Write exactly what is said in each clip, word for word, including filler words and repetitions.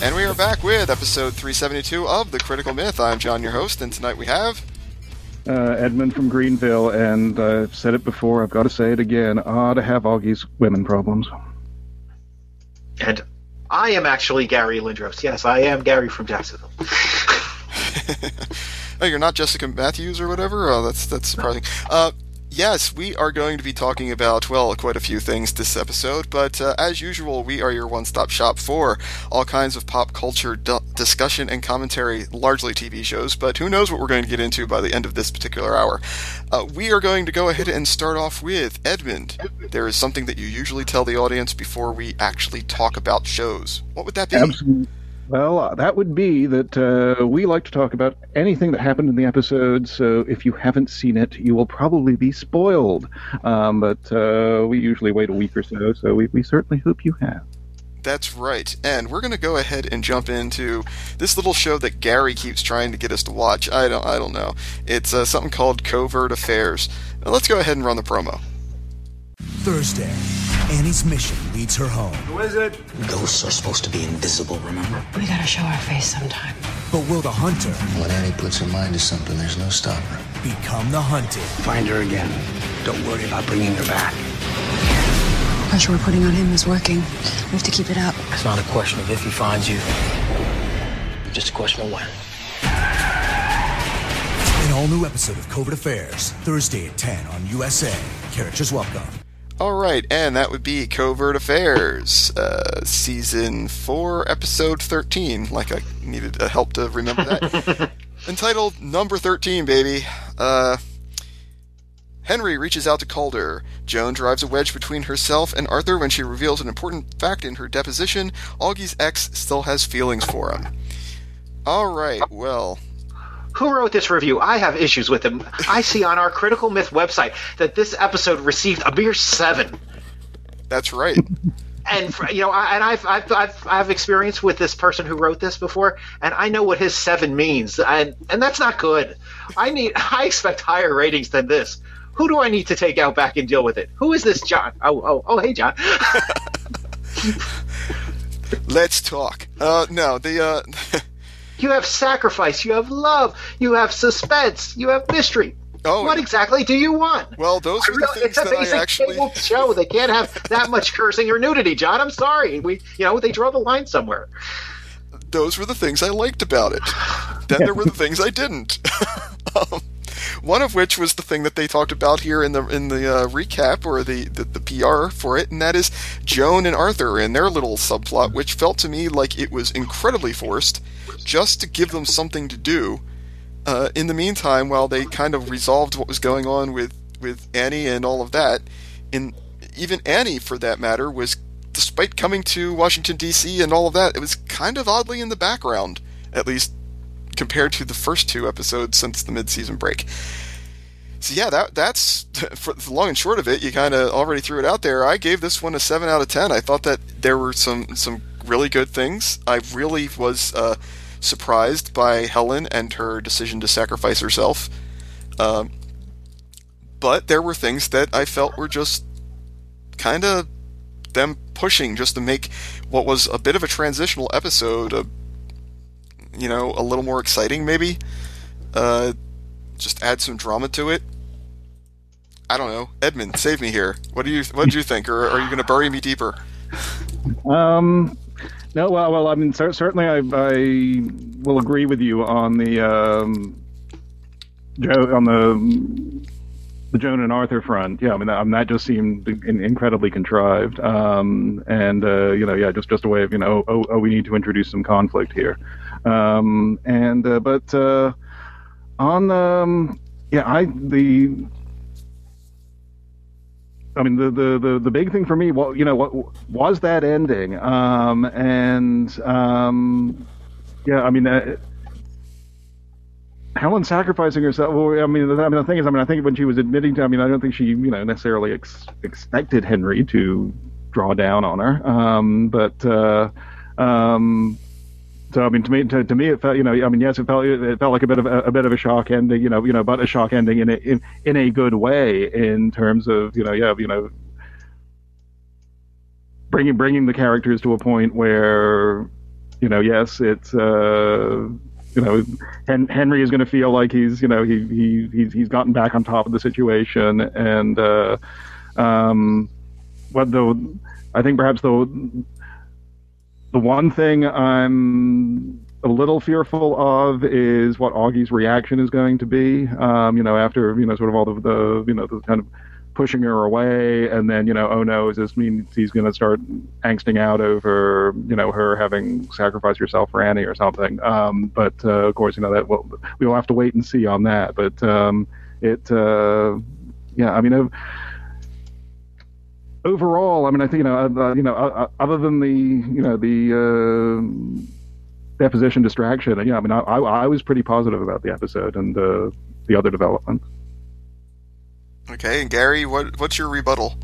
And we are back with episode three seventy-two of The Critical Myth. I'm John, your host, and tonight we have... Uh, Edmund from Greenville, and uh, I've said it before, I've got to say it again, ah, to have Augie's women problems. And I am actually Gary Lindros. Yes, I am Gary from Jacksonville. Oh, you're not Jessica Matthews or whatever? Oh, that's, that's surprising. Uh... Yes, we are going to be talking about, well, quite a few things this episode, but uh, as usual, we are your one-stop shop for all kinds of pop culture d- discussion and commentary, largely T V shows, but who knows what we're going to get into by the end of this particular hour. Uh, we are going to go ahead and start off with Edmund. There is something that you usually tell the audience before we actually talk about shows. What would that be? Absolutely. Well, uh, that would be that uh, we like to talk about anything that happened in the episode, so if you haven't seen it, you will probably be spoiled. Um, but uh, we usually wait a week or so, so we, we certainly hope you have. That's right, and we're going to go ahead and jump into this little show that Gary keeps trying to get us to watch. I don't, I don't know. It's uh, something called Covert Affairs. Now, let's go ahead and run the promo. Thursday, Annie's mission leads her home. Who is it? Ghosts are supposed to be invisible, remember? We gotta show our face sometime. But will the hunter... When Annie puts her mind to something, there's no stopping her. ...become the hunted? Find her again. Don't worry about bringing her back. The pressure we're putting on him is working. We have to keep it up. It's not a question of if he finds you. It's just a question of when. An all-new episode of Covert Affairs, Thursday at ten on U S A. Characters welcome. Alright, and that would be Covert Affairs, uh, Season four, Episode thirteen, like I needed uh, help to remember that. Entitled Number thirteen, baby. Uh, Henry reaches out to Calder. Joan drives a wedge between herself and Arthur when she reveals an important fact in her deposition. Augie's ex still has feelings for him. Alright, well... Who wrote this review? I have issues with him. I see on our Critical Myth website that this episode received a mere seven. That's right. And you know, I, and I've, I've I've I've experience with this person who wrote this before, and I know what his seven means, and and that's not good. I need I expect higher ratings than this. Who do I need to take out back and deal with it? Who is this John? Oh oh oh, hey John. Let's talk. Uh, no, the uh. You have sacrifice, you have love, you have suspense, you have mystery. Oh, what exactly do you want? Well, those are the really, things that I actually... It's a show. They can't have that much cursing or nudity, John. I'm sorry. We, you know, they draw the line somewhere. Those were the things I liked about it. Then there were the things I didn't. um, one of which was the thing that they talked about here in the in the uh, recap or the, the, the P R for it, and that is Joan and Arthur and their little subplot, which felt to me like it was incredibly forced, just to give them something to do. Uh, in the meantime, while they kind of resolved what was going on with, with Annie and all of that, in even Annie, for that matter, was, despite coming to Washington, D C and all of that, it was kind of oddly in the background, at least compared to the first two episodes since the mid-season break. So yeah, that that's, for the long and short of it, you kind of already threw it out there. I gave this one a seven out of ten. I thought that there were some, some really good things. I really was... Uh, surprised by Helen and her decision to sacrifice herself. Um, but there were things that I felt were just kind of them pushing just to make what was a bit of a transitional episode, a, you know, a little more exciting maybe. Uh, just add some drama to it. I don't know. Edmund, save me here. What do you What do you think? Or are you going to bury me deeper? Um... No, well, well, I mean, cer- certainly I, I will agree with you on the um, Joe on the the Joan and Arthur front. Yeah, I mean, that, I mean, that just seemed in, incredibly contrived, um, and uh, you know, yeah, just just a way of you know, oh, oh, we need to introduce some conflict here, um, and uh, but uh, on um, yeah, I the. I mean, the, the, the, the big thing for me, well, you know, what was that ending, um, and um, yeah, I mean, uh, Helen sacrificing herself. Well, I mean, the, I mean, the thing is, I mean, I think when she was admitting to, I mean, I don't think she, you know, necessarily ex- expected Henry to draw down on her, um, but uh, um, so I mean, to me, to, to me, it felt, you know, I mean, yes, it felt it felt like a bit of a, a bit of a shock ending, you know, you know, but a shock ending in a in, in a good way in terms of, you know, yeah, you know, bringing bringing the characters to a point where you know, yes, it's uh, you know, Hen- Henry is going to feel like he's, you know, he he he's he's gotten back on top of the situation, and uh, um, what though, I think perhaps the the one thing I'm a little fearful of is what Augie's reaction is going to be. Um, you know, after you know, sort of all the, the you know the kind of pushing her away, and then, you know, oh no, does this mean he's going to start angsting out over, you know, her having sacrificed herself for Annie or something? Um, but uh, of course, you know, that we'll, we will have to wait and see on that. But um, it, uh, yeah, I mean, uh, overall, I mean, I think, you know, uh, you know, uh, other than the, you know, the uh, deposition distraction, yeah, I mean, I, I, I was pretty positive about the episode and uh, the other developments. Okay, and Gary, what what's your rebuttal?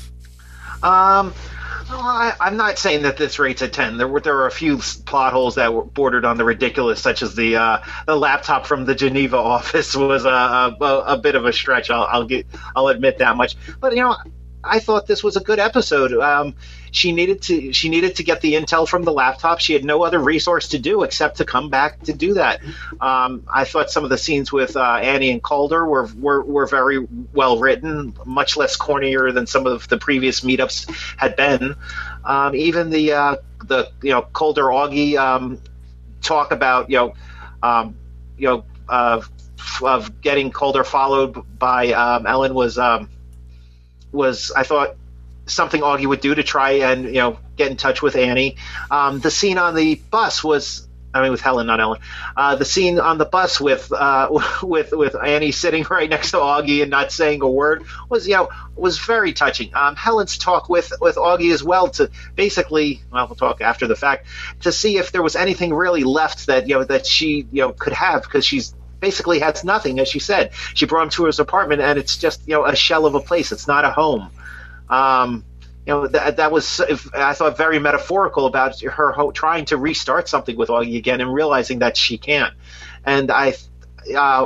Um, well, I, I'm not saying that this rates a ten. There were there were a few plot holes that were bordered on the ridiculous, such as the uh, the laptop from the Geneva office was a a, a bit of a stretch. I'll, I'll get I'll admit that much. But you know, I thought this was a good episode. Um, she needed to she needed to get the intel from the laptop. She had no other resource to do except to come back to do that. Um, I thought some of the scenes with uh, Annie and Calder were, were were very well written, much less cornier than some of the previous meetups had been. Um, even the uh, the you know Calder Augie um, talk about you know um, you know uh, of getting Calder followed by um, Ellen was. Um, was I thought something Augie would do to try and, you know, get in touch with Annie. Um, the scene on the bus was, I mean, with Helen, not Ellen. Uh, the scene on the bus with uh, with with Annie sitting right next to Augie and not saying a word was, you know, was very touching. Um, Helen's talk with, with Augie as well to basically, well, we'll talk after the fact, to see if there was anything really left that, you know, that she, you know, could have, because she's basically has nothing, as she said. She brought him to his apartment, and it's just, you know, a shell of a place. It's not a home. Um, you know, that that was, I thought, very metaphorical about her ho- trying to restart something with Augie again and realizing that she can't. And I, uh,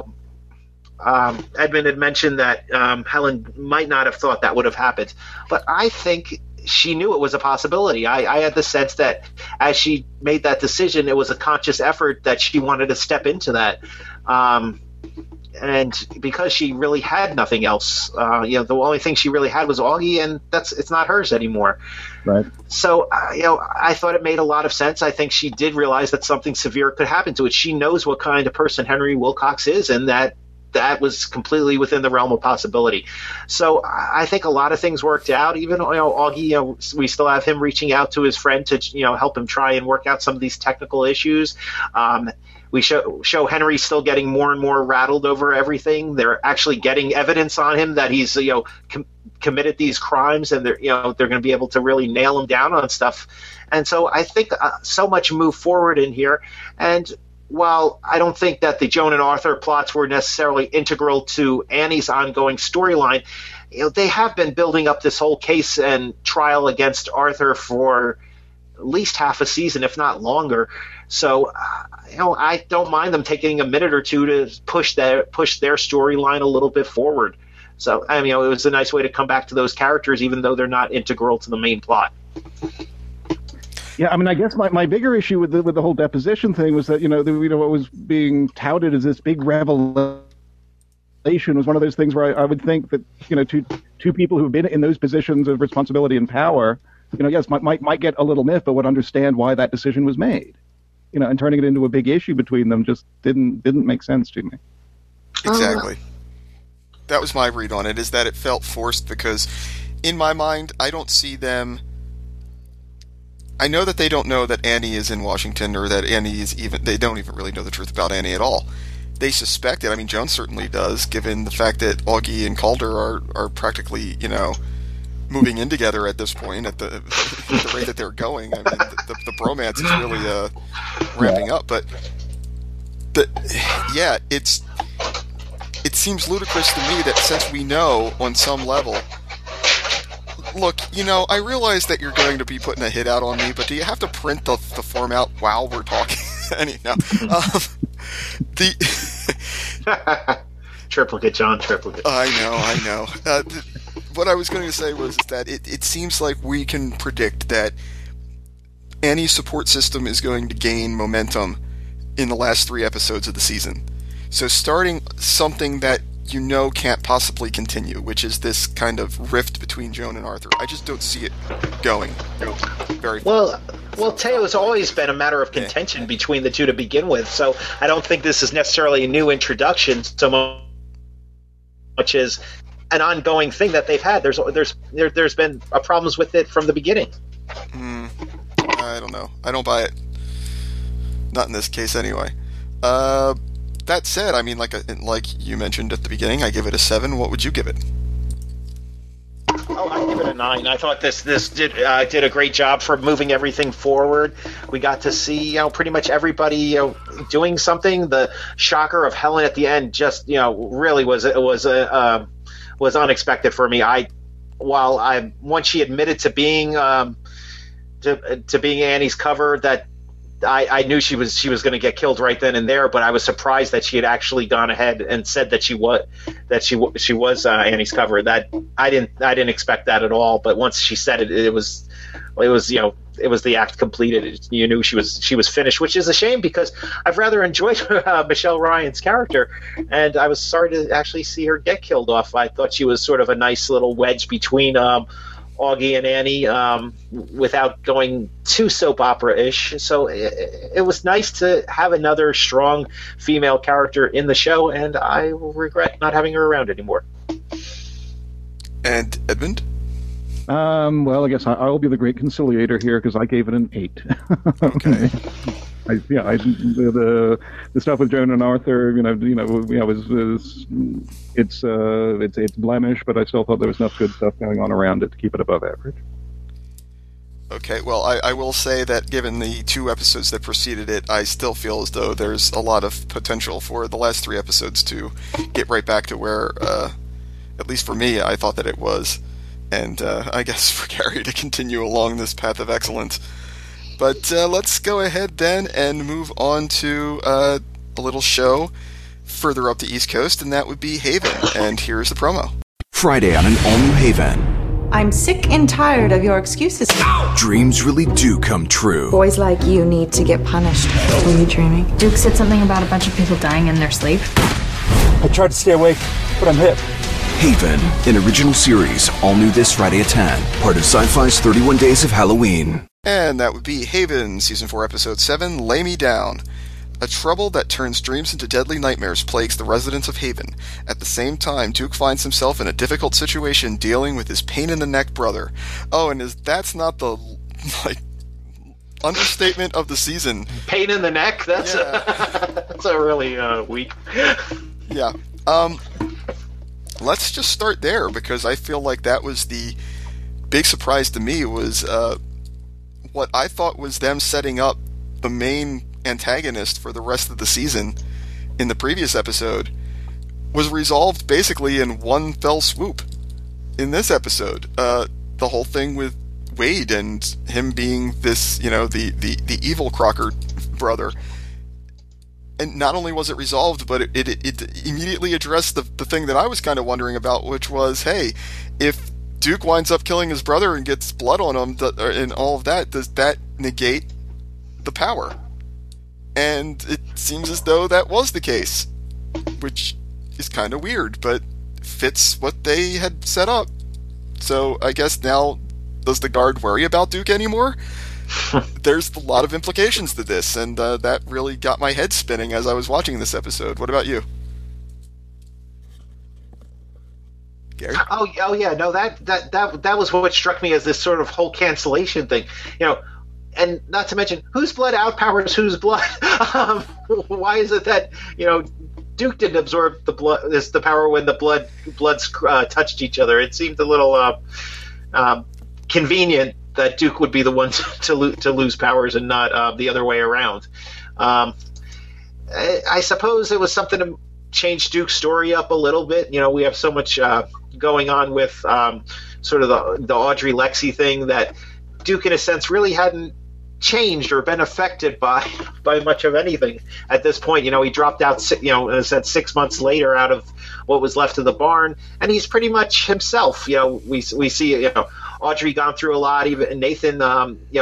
um, Edmund had mentioned that um, Helen might not have thought that would have happened, but I think she knew it was a possibility. I, I had the sense that as she made that decision, it was a conscious effort that she wanted to step into that. Um, and because she really had nothing else, uh, you know, the only thing she really had was Augie, and that's it's not hers anymore. Right. So, uh, you know, I thought it made a lot of sense. I think she did realize that something severe could happen to it. She knows what kind of person Henry Wilcox is, and that that was completely within the realm of possibility. So I think a lot of things worked out. Even, you know, Augie, you know, we still have him reaching out to his friend to, you know, help him try and work out some of these technical issues. Um, we show show Henry still getting more and more rattled over everything. They're actually getting evidence on him that he's, you know, com- committed these crimes, and they're, you know, they're going to be able to really nail him down on stuff. And so I think uh, so much moved forward in here. And while I don't think that the Joan and Arthur plots were necessarily integral to Annie's ongoing storyline, you know, they have been building up this whole case and trial against Arthur for at least half a season, if not longer. So, uh, you know, I don't mind them taking a minute or two to push their push their storyline a little bit forward. So, I mean, you know, it was a nice way to come back to those characters, even though they're not integral to the main plot. Yeah, I mean, I guess my, my bigger issue with the with the whole deposition thing was that, you know, the, you know, what was being touted as this big revelation was one of those things where I, I would think that, you know, two two people who've been in those positions of responsibility and power, you know, yes, might might, might get a little miffed, but would understand why that decision was made. You know, and turning it into a big issue between them just didn't didn't make sense to me. Exactly. That was my read on it, is that it felt forced because, in my mind, I don't see them... I know that they don't know that Annie is in Washington, or that Annie is even... They don't even really know the truth about Annie at all. They suspect it. I mean, Joan certainly does, given the fact that Augie and Calder are, are practically, you know, moving in together at this point, at the, the rate that they're going. I mean, the, the, the bromance is really uh, ramping up. But, the, yeah, it's... It seems ludicrous to me that since we know on some level... Look, you know, I realize that you're going to be putting a hit out on me, but do you have to print the, the form out while we're talking? Anyhow, um, the... Triplicate, John, triplicate. I know, I know. Uh, th- what I was going to say was that it, it seems like we can predict that Annie's support system is going to gain momentum in the last three episodes of the season. So starting something that you know can't possibly continue, which is this kind of rift between Joan and Arthur. I just don't see it going very far. Well, well, Teo has always been a matter of contention yeah. between the two to begin with, so I don't think this is necessarily a new introduction so much as an ongoing thing that they've had. There's there's there, there's been uh, problems with it from the beginning. Mm, I don't know. I don't buy it. Not in this case, anyway. Uh, that said, I mean, like like you mentioned at the beginning, I give it a seven. What would you give it? Oh, I give it a nine. I thought this this did uh, did a great job for moving everything forward. We got to see, you know, pretty much everybody, you know, doing something. The shocker of Helen at the end just, you know, really was it was a uh, was unexpected for me. I while I once she admitted to being um, to to being Annie's cover, that I, I knew she was she was going to get killed right then and there, but I was surprised that she had actually gone ahead and said that she was that she she was uh, Annie's cover. That I didn't I didn't expect that at all. But once she said it, it was it was you know it was the act completed. It, you knew she was she was finished, which is a shame because I've rather enjoyed uh, Michelle Ryan's character, and I was sorry to actually see her get killed off. I thought she was sort of a nice little wedge between Um, Augie and Annie, um, without going too soap opera-ish. So it, it was nice to have another strong female character in the show, and I regret not having her around anymore. And Edmund? Um, well, I guess I, I'll be the great conciliator here because I gave it an eight. Okay. I, yeah, I, the, the the stuff with Joan and Arthur, you know, you know, yeah, was, was it's uh, it's it's blemish, but I still thought there was enough good stuff going on around it to keep it above average. Okay, well, I, I will say that given the two episodes that preceded it, I still feel as though there's a lot of potential for the last three episodes to get right back to where, uh, at least for me, I thought that it was, and uh, I guess for Gary to continue along this path of excellence. But uh, let's go ahead then and move on to uh, a little show further up the East Coast, and that would be Haven. And here's the promo. Friday on an all-new Haven. I'm sick and tired of your excuses. Dreams really do come true. Boys like you need to get punished. Were you dreaming? Duke said something about a bunch of people dying in their sleep. I tried to stay awake, but I'm hip. Haven, an original series, all new this Friday at ten. Part of Sci-Fi's thirty-one Days of Halloween. And that would be Haven, Season four, Episode seven, Lay Me Down. A trouble that turns dreams into deadly nightmares plagues the residents of Haven. At the same time, Duke finds himself in a difficult situation dealing with his pain-in-the-neck brother. Oh, and is that's not the, like, understatement of the season. Pain in the neck? That's, yeah. a, that's a really uh, weak... Yeah. Um, let's just start there, because I feel like that was the big surprise to me was... Uh, what I thought was them setting up the main antagonist for the rest of the season in the previous episode was resolved basically in one fell swoop in this episode. Uh, the whole thing with Wade and him being this, you know, the, the, the evil Crocker brother. And not only was it resolved, but it, it, it immediately addressed the, the thing that I was kind of wondering about, which was, hey, if Duke winds up killing his brother and gets blood on him and all of that, does that negate the power? And it seems as though that was the case, which is kind of weird, but fits what they had set up. So I guess now, does the guard worry about Duke anymore? There's a lot of implications to this, and uh, that really got my head spinning as I was watching this episode. What about you? Gary? Oh, oh yeah, no, that, that that that was what struck me as this sort of whole cancellation thing, you know, and not to mention whose blood outpowers whose blood. um, why is it that, you know, Duke didn't absorb the blood, this the power when the blood bloods uh, touched each other? It seemed a little uh, um, convenient that Duke would be the one to to, lo- to lose powers and not uh, the other way around. Um, I, I suppose it was something to change Duke's story up a little bit. You know, we have so much uh, going on with um, sort of the, the Audrey Lexi thing that Duke, in a sense, really hadn't changed or been affected by by much of anything at this point. You know, he dropped out, you know, in a sense, six months later out of what was left of the barn, and he's pretty much himself. You know, we we see, you know, Audrey gone through a lot, even Nathan, um, you know,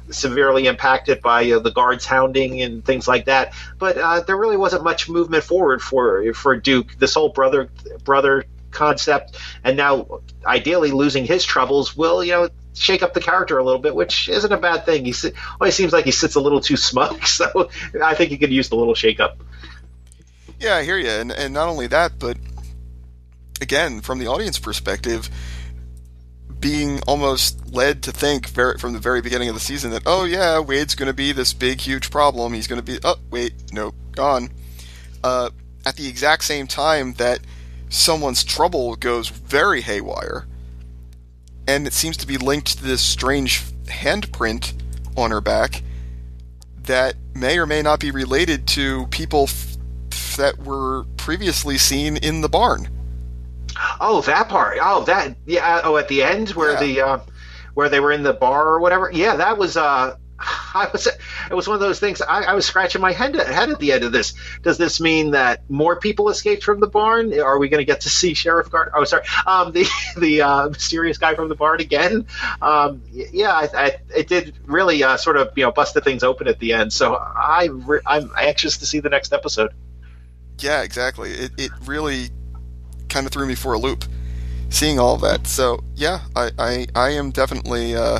severely impacted by uh, the guards hounding and things like that. But uh, there really wasn't much movement forward for for Duke. This whole brother brother concept, and now ideally losing his troubles will, you know, shake up the character a little bit, which isn't a bad thing. He always seems like he sits a little too smug, so I think he could use the little shake up. Yeah, I hear you, and and not only that, but again, from the audience perspective, being almost led to think very, from the very beginning of the season that, oh yeah, Wade's going to be this big, huge problem. He's going to be, oh, wait, nope, gone. Uh, at the exact same time that someone's trouble goes very haywire, and it seems to be linked to this strange handprint on her back that may or may not be related to people f- that were previously seen in the barn. Oh, that part. Oh, that. Yeah. Oh, at the end where Yeah. the uh, where they were in the bar or whatever. Yeah, that was. Uh, I was. It was one of those things. I, I was scratching my head, head at the end of this. Does this mean that more people escaped from the barn? Are we going to get to see Sheriff Gardner? Oh, sorry. Um, the the uh, mysterious guy from the barn again. Um, yeah, I, I, it did really uh, sort of, you know, busted things open at the end. So I re- I'm anxious to see the next episode. Yeah, exactly. It it really kind of threw me for a loop, seeing all that. So yeah, I I, I am definitely. Uh,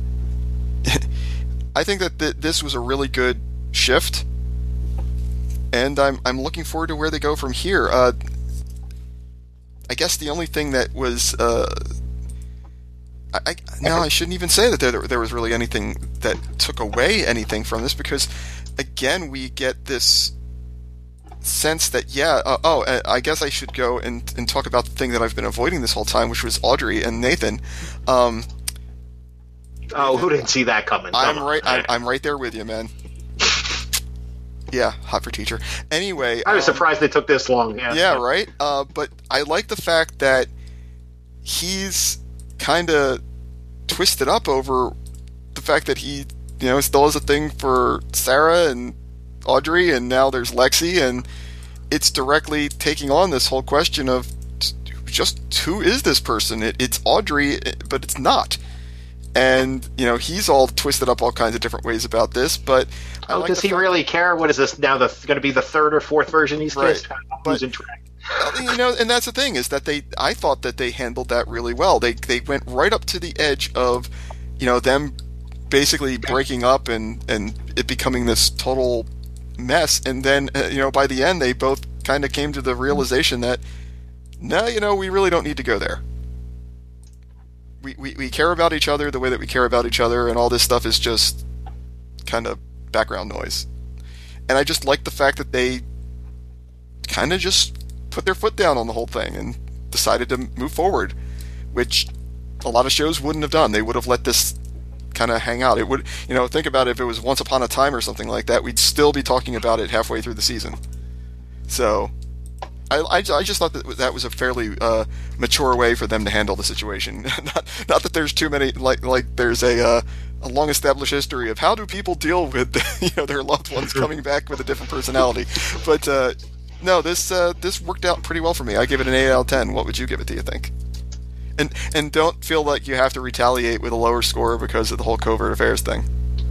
I think that th- this was a really good shift, and I'm I'm looking forward to where they go from here. Uh, I guess the only thing that was. Uh, I, I no, I shouldn't even say that there there was really anything that took away anything from this, because again we get this sense that, yeah, uh, oh, uh, I guess I should go and, and talk about the thing that I've been avoiding this whole time, which was Audrey and Nathan. Um, oh, who didn't see that coming? I'm Come right. on. I'm, I'm right there with you, man. Yeah, hot for teacher. Anyway, I was um, surprised they took this long. Yeah, yeah, right. Uh, but I like the fact that he's kind of twisted up over the fact that he, you know, still has a thing for Sarah and Audrey, and now there's Lexi, and it's directly taking on this whole question of just who is this person? It, it's Audrey, but it's not. And, you know, he's all twisted up all kinds of different ways about this, but I oh, like does the he fact- really care? What is this now? The going to be the third or fourth version he's Right. kissed? But- Losing track. You know, and that's the thing, is that they, I thought that they handled that really well. They they went right up to the edge of, you know, them basically breaking up and, and it becoming this total mess. And then, uh, you know, by the end, they both kind of came to the realization that, no, you know, we really don't need to go there. We, we, we care about each other the way that we care about each other, and all this stuff is just kind of background noise. And I just like the fact that they kind of just put their foot down on the whole thing and decided to move forward, which a lot of shows wouldn't have done. They would have let this kind of hang out. It would, you know, think about it, if it was Once Upon a Time or something like that, we'd still be talking about it halfway through the season. So, I, I, I just thought that that was a fairly uh, mature way for them to handle the situation. not, not that there's too many, like like there's a uh, a long established history of how do people deal with you know their loved ones coming back with a different personality, but uh, no, this uh, this worked out pretty well for me. I give it an eight out of ten. What would you give it, do you think? And and don't feel like you have to retaliate with a lower score because of the whole covert affairs thing.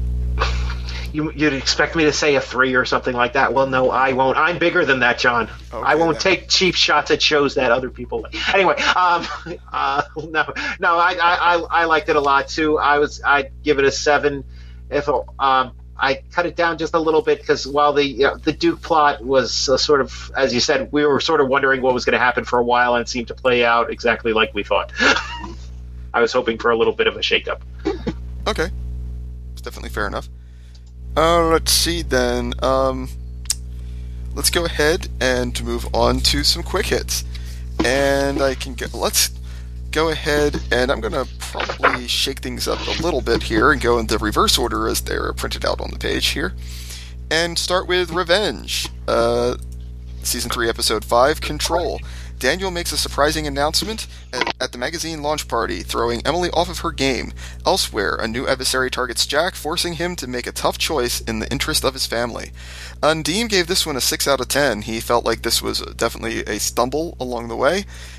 You, you'd expect me to say a three or something like that. Well, no, I won't. I'm bigger than that, John. Okay, I won't then. take cheap shots at shows that other people like. Anyway, um, uh, no, no, I, I, I, I liked it a lot too. I was, I'd give it a seven. If um, I cut it down just a little bit, because while the you know, the Duke plot was uh, sort of, as you said, we were sort of wondering what was going to happen for a while, and it seemed to play out exactly like we thought. I was hoping for a little bit of a shakeup. Okay, it's definitely fair enough. Uh, let's see then. Um, let's go ahead and move on to some quick hits. And I can get, let's go ahead and I'm going to probably shake things up a little bit here and go in the reverse order as they're printed out on the page here. And start with Revenge. Uh, Season three, Episode five, Control. Daniel makes a surprising announcement at, at the magazine launch party, throwing Emily off of her game. Elsewhere, a new adversary targets Jack, forcing him to make a tough choice in the interest of his family. Undine gave this one a six out of ten. He felt like this was definitely a stumble along the way,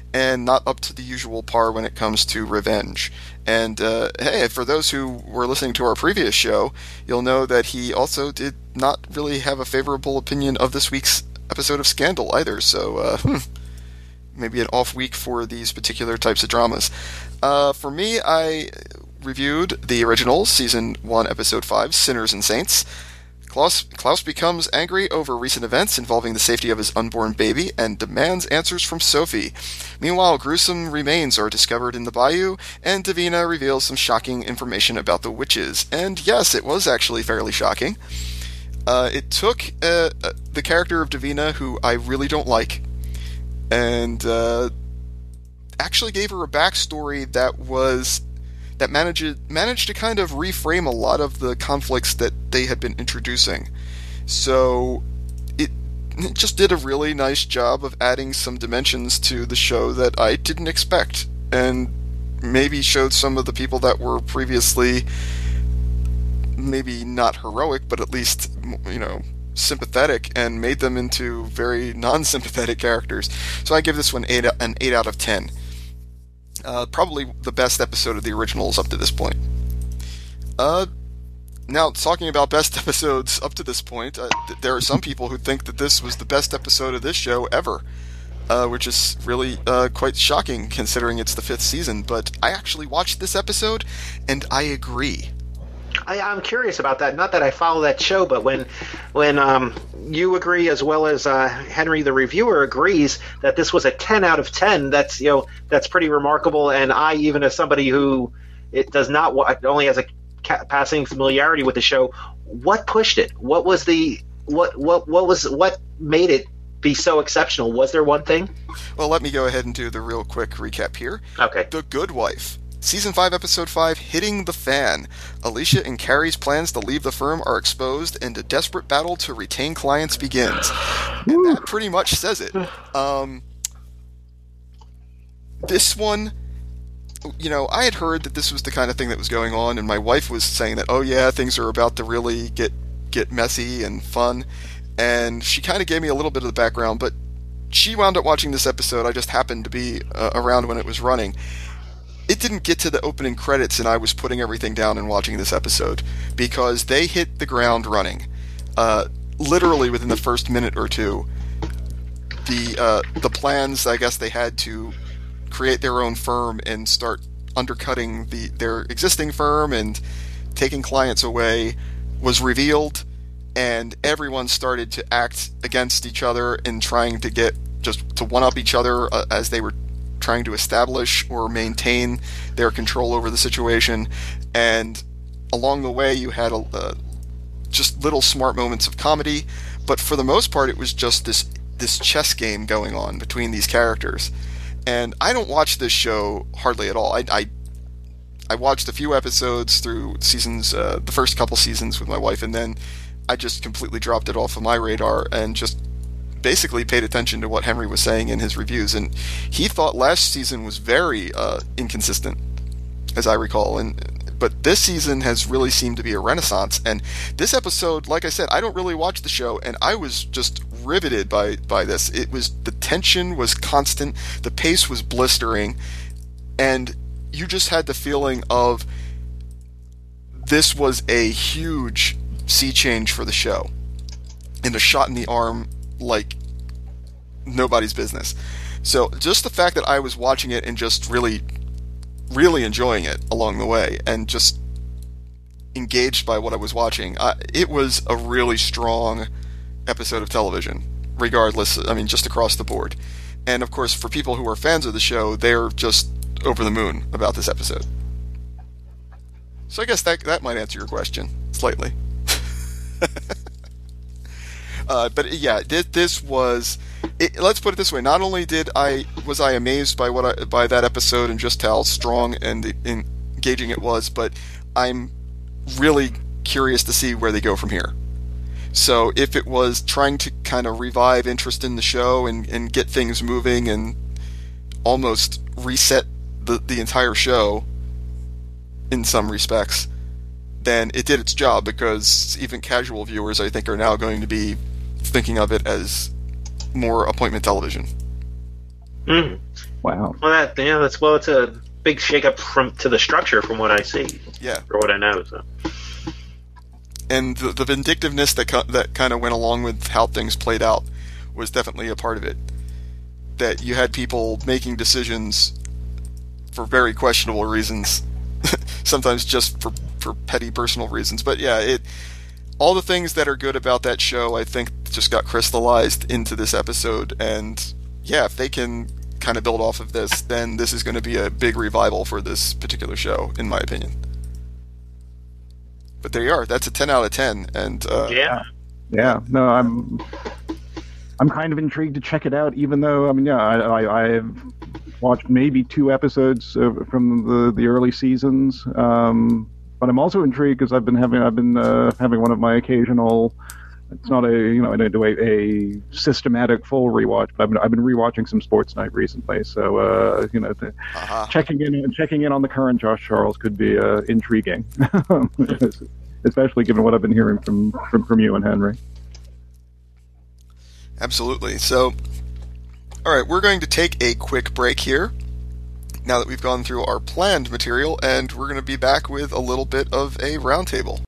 and not up to the usual par when it comes to revenge. And, uh, hey, for those who were listening to our previous show, you'll know that he also did not really have a favorable opinion of this week's episode of Scandal either, so, uh, hmm, maybe an off week for these particular types of dramas. Uh, for me, I reviewed the original, Season one, Episode five, Sinners and Saints. Klaus, Klaus becomes angry over recent events involving the safety of his unborn baby and demands answers from Sophie. Meanwhile, gruesome remains are discovered in the bayou, and Davina reveals some shocking information about the witches. And yes, it was actually fairly shocking. Uh, it took uh, uh, the character of Davina, who I really don't like, and uh, actually gave her a backstory that was that managed managed to kind of reframe a lot of the conflicts that they had been introducing. So it, it just did a really nice job of adding some dimensions to the show that I didn't expect, and maybe showed some of the people that were previously maybe not heroic, but at least, you know, sympathetic, and made them into very non-sympathetic characters. So I give this one eight, an eight out of ten. Uh, probably the best episode of the originals up to this point. Uh, now, talking about best episodes up to this point, uh, th- there are some people who think that this was the best episode of this show ever, uh, which is really uh, quite shocking considering it's the fifth season, but I actually watched this episode, and I agree. I, I'm curious about that. Not that I follow that show, but when when um, you agree, as well as uh, Henry the reviewer agrees, that this was a ten out of ten, that's, you know, that's pretty remarkable. And I, even as somebody who it does not only has a ca- passing familiarity with the show, what pushed it? What was the what what what was what made it be so exceptional? Was there one thing? Well, let me go ahead and do the real quick recap here. Okay. The Good Wife. Season five, Episode five, Hitting the Fan. Alicia and Carrie's plans to leave the firm are exposed, and a desperate battle to retain clients begins. And that pretty much says it. Um, this one, you know, I had heard that this was the kind of thing that was going on, and my wife was saying that, oh yeah, things are about to really get, get messy and fun, and she kind of gave me a little bit of the background, but she wound up watching this episode. I just happened to be uh, around when it was running. It didn't get to the opening credits, and I was putting everything down and watching this episode, because they hit the ground running. Uh, literally within the first minute or two, the uh, the plans, I guess, they had to create their own firm and start undercutting the their existing firm and taking clients away was revealed, and everyone started to act against each other and trying to get just to one-up each other uh, as they were trying to establish or maintain their control over the situation. And along the way, you had a, uh, just little smart moments of comedy, but for the most part, it was just this this chess game going on between these characters. And I don't watch this show hardly at all. I I, I watched a few episodes through seasons, uh, the first couple seasons with my wife, and then I just completely dropped it off of my radar and just basically paid attention to what Henry was saying in his reviews, and he thought last season was very uh, inconsistent, as I recall, and but this season has really seemed to be a renaissance. And this episode, like I said, I don't really watch the show, and I was just riveted by by this. It was, the tension was constant, the pace was blistering, and you just had the feeling of this was a huge sea change for the show, and a shot in the arm like nobody's business. So just the fact that I was watching it and just really, really enjoying it along the way, and just engaged by what I was watching, uh, it was a really strong episode of television, regardless, I mean, just across the board. And of course, for people who are fans of the show, they're just over the moon about this episode. So I guess that that might answer your question, slightly. Uh, but yeah, this, this was. It, let's put it this way: not only did I was I amazed by what I, by that episode and just how strong and engaging it was, but I'm really curious to see where they go from here. So if it was trying to kind of revive interest in the show and, and get things moving and almost reset the the entire show in some respects, then it did its job, because even casual viewers, I think, are now going to be thinking of it as more appointment television. Mm. Wow. Well, that yeah, that's well, it's a big shakeup from to the structure, from what I see. Yeah. Or what I know. So. And the, the vindictiveness that co- that kind of went along with how things played out was definitely a part of it. That you had people making decisions for very questionable reasons, sometimes just for, for petty personal reasons. But yeah, it all the things that are good about that show, I think, just got crystallized into this episode. And yeah, if they can kind of build off of this, then this is going to be a big revival for this particular show, in my opinion. But there you are. That's a ten out of ten. And uh, yeah, yeah. No, I'm I'm kind of intrigued to check it out. Even though, I mean, yeah, I, I I've watched maybe two episodes uh, from the the early seasons. Um, but I'm also intrigued because I've been having I've been uh, having one of my occasional. It's not a you know I don't do a, a systematic full rewatch, but I've been I've been rewatching some Sports Night recently. So uh, you know, the, uh-huh. checking in checking in on the current Josh Charles could be uh, intriguing, especially given what I've been hearing from, from from you and Henry. Absolutely. So, all right, we're going to take a quick break here. Now that we've gone through our planned material, and we're going to be back with a little bit of a roundtable.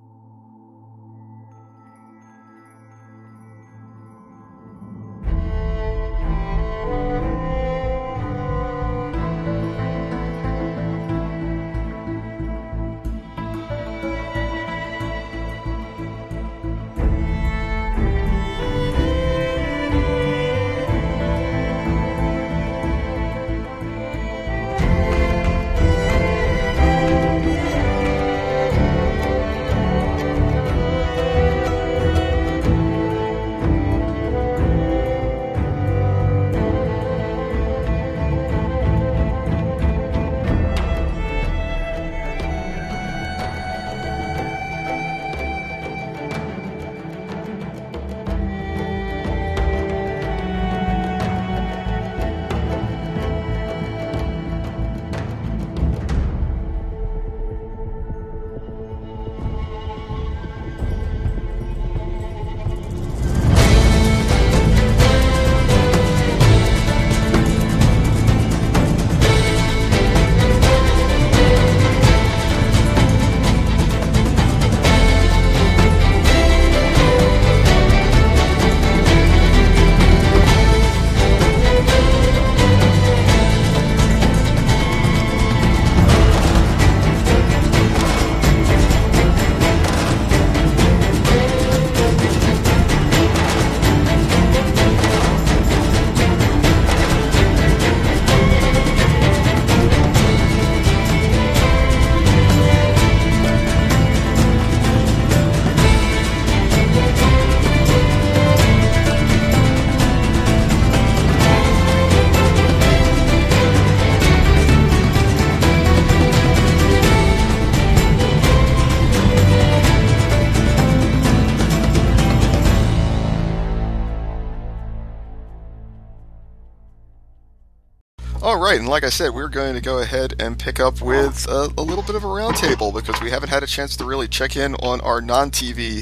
All right, and like I said, we're going to go ahead and pick up with a, a little bit of a roundtable because we haven't had a chance to really check in on our non-T V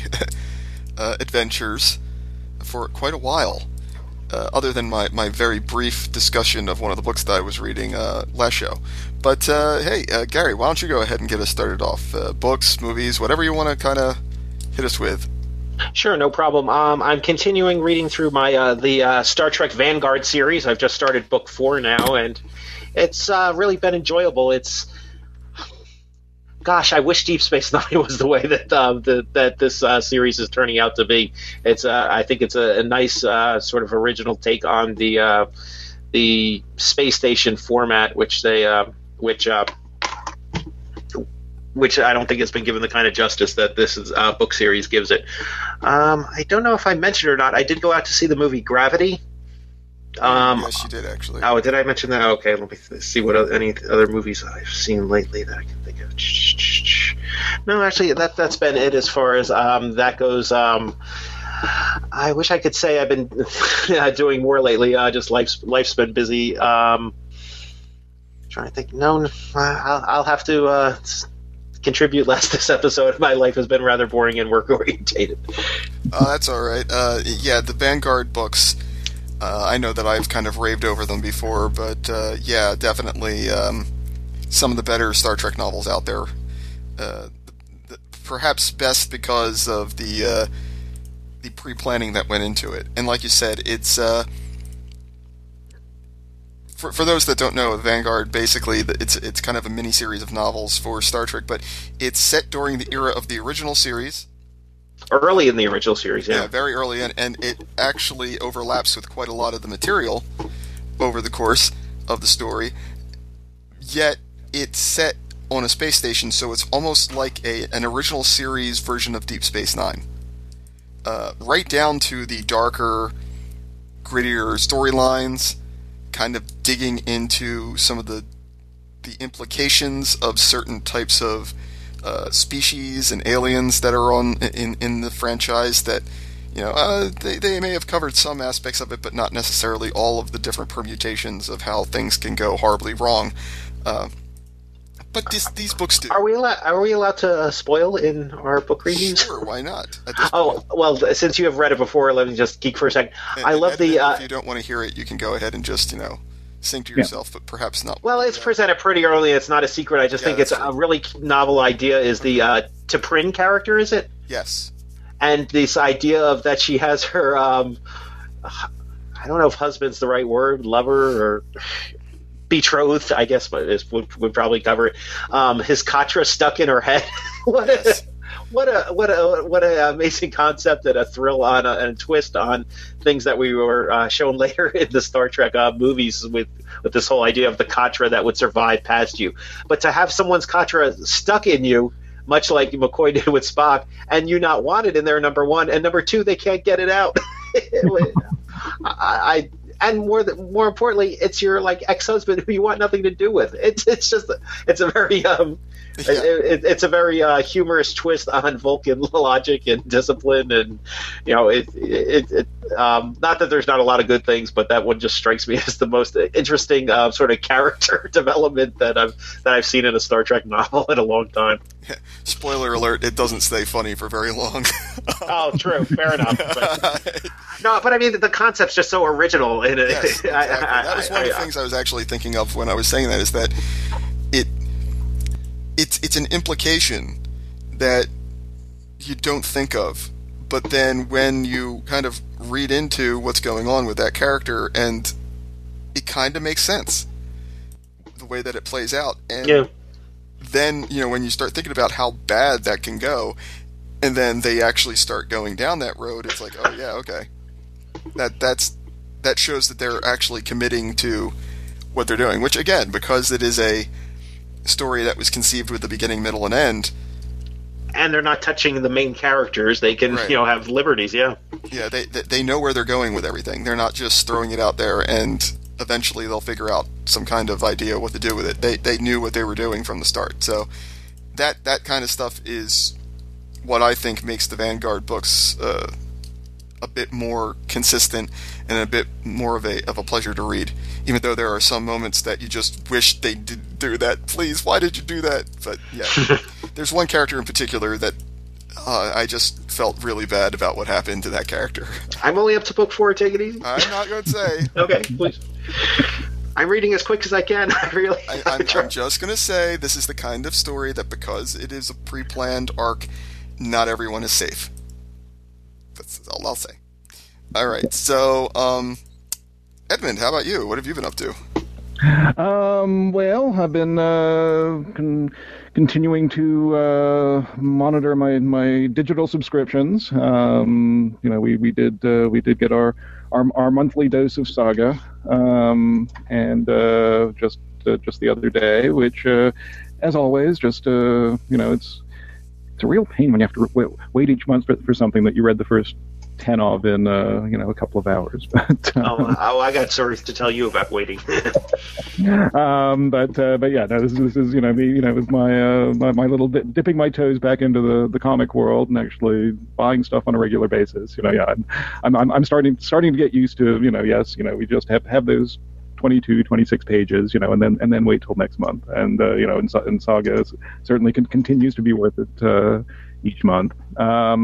uh, adventures for quite a while, uh, other than my, my very brief discussion of one of the books that I was reading uh, last show. But, uh, hey, uh, Gary, why don't you go ahead and get us started off? Uh, books, movies, whatever you want to kind of hit us with. Sure, no problem. Um, I'm continuing reading through my uh, the uh, Star Trek Vanguard series. I've just started book four now, and it's uh, really been enjoyable. It's, gosh, I wish Deep Space Nine was the way that uh, the, that this uh, series is turning out to be. It's uh, I think it's a, a nice uh, sort of original take on the uh, the space station format, which they uh, which. Uh, which I don't think has been given the kind of justice that this is, uh, book series gives it. Um, I don't know if I mentioned it or not. I did go out to see the movie Gravity. Um, yes, you did, actually. Oh, did I mention that? Okay, let me see what other, any other movies I've seen lately that I can think of. No, actually, that, that's been it as far as um, that goes. Um, I wish I could say I've been doing more lately. Uh, just life's, life's been busy. Um, trying to think. No, I'll, I'll have to... Uh, contribute less this episode. My life has been rather boring and work orientated. Oh, that's all right. Uh, yeah, the Vanguard books. Uh, I know that I've kind of raved over them before, but uh, yeah, definitely um, some of the better Star Trek novels out there. Uh, the, perhaps best because of the uh, the pre-planning that went into it. And like you said, it's uh, for for those that don't know, Vanguard basically it's it's kind of a mini series of novels for Star Trek, but it's set during the era of the original series. Early in the original series, yeah. Yeah, very early, and, and it actually overlaps with quite a lot of the material over the course of the story. Yet, it's set on a space station, so it's almost like a an original series version of Deep Space Nine. Uh, right down to the darker, grittier storylines, kind of digging into some of the the implications of certain types of Uh, species and aliens that are on in in the franchise that, you know, uh, they, they may have covered some aspects of it, but not necessarily all of the different permutations of how things can go horribly wrong. Uh, but this, these books do. Are we allowed? Are we allowed to uh, spoil in our book readings? Sure, why not? At this oh point. Well, since you have read it before, let me just geek for a second. And, I and love the. Uh, if you don't want to hear it, you can go ahead and just, you know, sing to yourself, yeah. But perhaps not. Well, it's presented pretty early. It's not a secret. I just yeah, think it's true. A really novel idea. Is the uh, T'Pring character? Is it? Yes. And this idea of that she has her, um, I don't know if husband's the right word, lover or betrothed, I guess, but is would, would probably cover it. Um, his Katra stuck in her head. what yes. a what a what a what an amazing concept and a thrill on a, and a twist on things that we were uh, shown later in the Star Trek uh, movies with with this whole idea of the Katra that would survive past you. But to have someone's Katra stuck in you, much like McCoy did with Spock, and you not want it in there, number one, and number two, they can't get it out. I, I and more than, more importantly, it's your like ex-husband who you want nothing to do with. It's it's just it's a very um yeah. it, it, it's a very uh, humorous twist on Vulcan logic and discipline, and you know it it, it um, not that there's not a lot of good things, but that one just strikes me as the most interesting uh, sort of character development that I've that I've seen in a Star Trek novel in a long time. Yeah. Spoiler alert: it doesn't stay funny for very long. Oh, true. Fair enough. But, no, but I mean the concept's just so original. In it. Yes, exactly. I, I, that was one I, of the I, things I was actually thinking of when I was saying that. Is that it? It's it's an implication that you don't think of, but then when you kind of read into what's going on with that character, and it kind of makes sense the way that it plays out, and. Yeah. Then, you know, when you start thinking about how bad that can go, and then they actually start going down that road, it's like, oh yeah, okay. That that's that shows that they're actually committing to what they're doing, which again, because it is a story that was conceived with the beginning, middle, and end. And they're not touching the main characters, they can, right. you know, have liberties, yeah. Yeah, they, they they know where they're going with everything. They're not just throwing it out there and eventually they'll figure out some kind of idea what to do with it. They they knew what they were doing from the start. So that that kind of stuff is what I think makes the Vanguard books uh, a bit more consistent and a bit more of a of a pleasure to read. Even though there are some moments that you just wish they didn't do that. Please, why did you do that? But yeah, there's one character in particular that uh, I just felt really bad about what happened to that character. I'm only up to book four. Take it easy. I'm not going to say. Okay, please. I'm reading as quick as I can. I really. I, I'm, I'm just going to say this is the kind of story that because it is a pre-planned arc, not everyone is safe. That's all I'll say. All right, so um, Edmund, how about you? What have you been up to? Um, well, I've been uh, con- continuing to uh, monitor my, my digital subscriptions. Um, you know, we we did uh, we did get our our, our monthly dose of Saga, um, and uh, just uh, just the other day, which, uh, as always, just uh, you know, it's it's a real pain when you have to wait, wait each month for, for something that you read the first ten of in uh, you know a couple of hours. But um, oh, oh, I got stories to tell you about waiting. um, but uh, but yeah, no, this, this is you know me you know with my uh, my, my little dip, dipping my toes back into the, the comic world and actually buying stuff on a regular basis. You know, yeah, I'm I'm I'm starting starting to get used to you know yes you know we just have have those twenty-two, twenty-six pages, you know, and then and then wait till next month. And uh, you know, and, and Saga certainly can, continues to be worth it uh, each month. Um,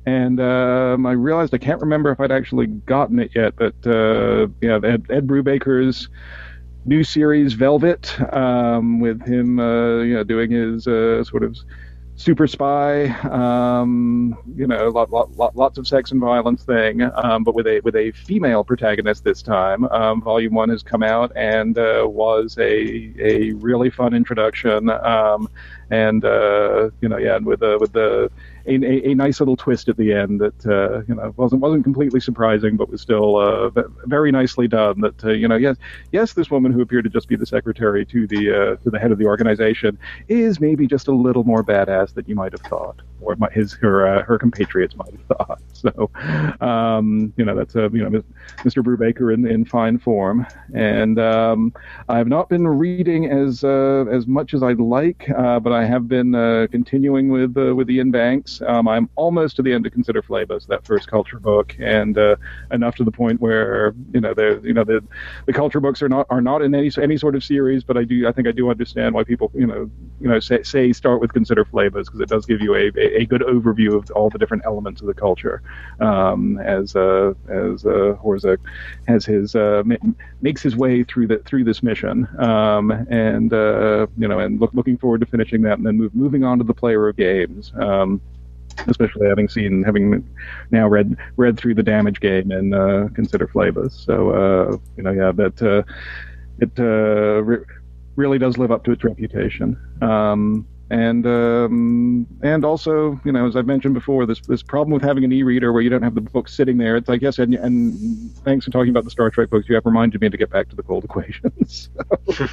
And um, I realized I can't remember if I'd actually gotten it yet, but uh, yeah, Ed, Ed Brubaker's new series Velvet, um, with him, uh, you know, doing his uh, sort of super spy, um, you know, lot, lot, lot, lots of sex and violence thing, um, but with a with a female protagonist this time. Um, volume one has come out and uh, was a a really fun introduction, um, and uh, you know, yeah, with uh, with the a, a, a nice little twist at the end that uh, you know wasn't wasn't completely surprising, but was still uh, very nicely done. That uh, you know, yes, yes, this woman who appeared to just be the secretary to the uh, to the head of the organization is maybe just a little more badass than you might have thought, or my, his her uh, her compatriots might have thought. So, um, you know, that's uh, you know Mister Brubaker in in fine form, and um, I've not been reading as uh, as much as I'd like, uh, but I have been uh, continuing with uh, with Ian Banks. Um, I'm almost to the end of Consider Phlebas, that first culture book, and uh, enough to the point where you know the you know the the culture books are not are not in any any sort of series, but I do I think I do understand why people you know you know say, say start with Consider Phlebas, because it does give you a, a, a good overview of all the different elements of the culture, um, as uh, as uh, Horzek has his uh, ma- makes his way through the through this mission, um, and uh, you know and look, looking forward to finishing that and then move, moving on to the Player of Games. Um, especially having seen, having now read read through the Damage game and uh, Consider Phlebas. So, uh, you know, yeah, that uh, it uh, re- really does live up to its reputation. Um, and um, and also, you know, as I've mentioned before, this this problem with having an e-reader where you don't have the book sitting there. It's like, yes, and, and thanks for talking about the Star Trek books. You have reminded me to get back to the Cold Equations. So,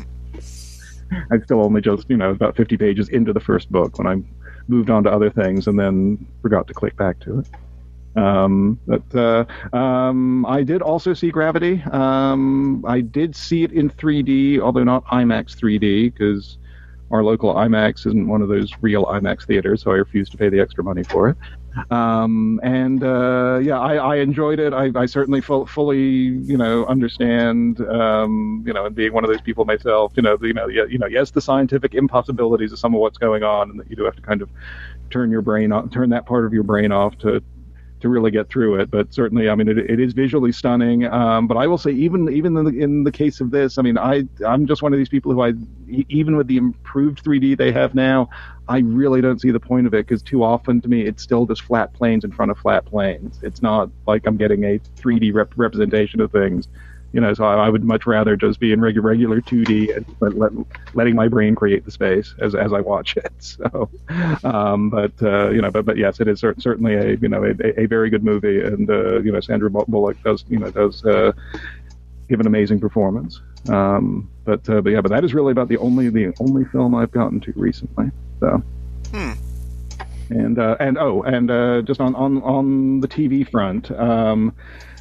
I still only just, you know, about fifty pages into the first book when I moved on to other things and then forgot to click back to it. Um, but uh, um, I did also see Gravity. Um, I did see it in three D, although not IMAX three D, because our local IMAX isn't one of those real IMAX theaters, so I refused to pay the extra money for it. Um, and uh, yeah, I, I enjoyed it. I, I certainly fu- fully, you know, understand, um, you know, and being one of those people myself, you know, the, you know, yeah, you know, yes, the scientific impossibilities of some of what's going on, and that you do have to kind of turn your brain off, turn that part of your brain off to. to really get through it. But certainly, I mean, it, it is visually stunning. Um, but I will say, even even in the, in the case of this, I mean, I I'm just one of these people who I even with the improved three D they have now, I really don't see the point of it, because too often to me it's still just flat planes in front of flat planes. It's not like I'm getting a three D rep- representation of things. You know, so I, I would much rather just be in regular, regular two D and let, let, letting my brain create the space as as I watch it. So, um, but uh, you know, but but yes, it is cer- certainly a you know a, a very good movie, and uh, you know Sandra Bullock does you know does uh, give an amazing performance. Um, but uh, but yeah, but that is really about the only the only film I've gotten to recently. So. Hmm. And uh, and oh, and uh, just on, on on the T V front. Um,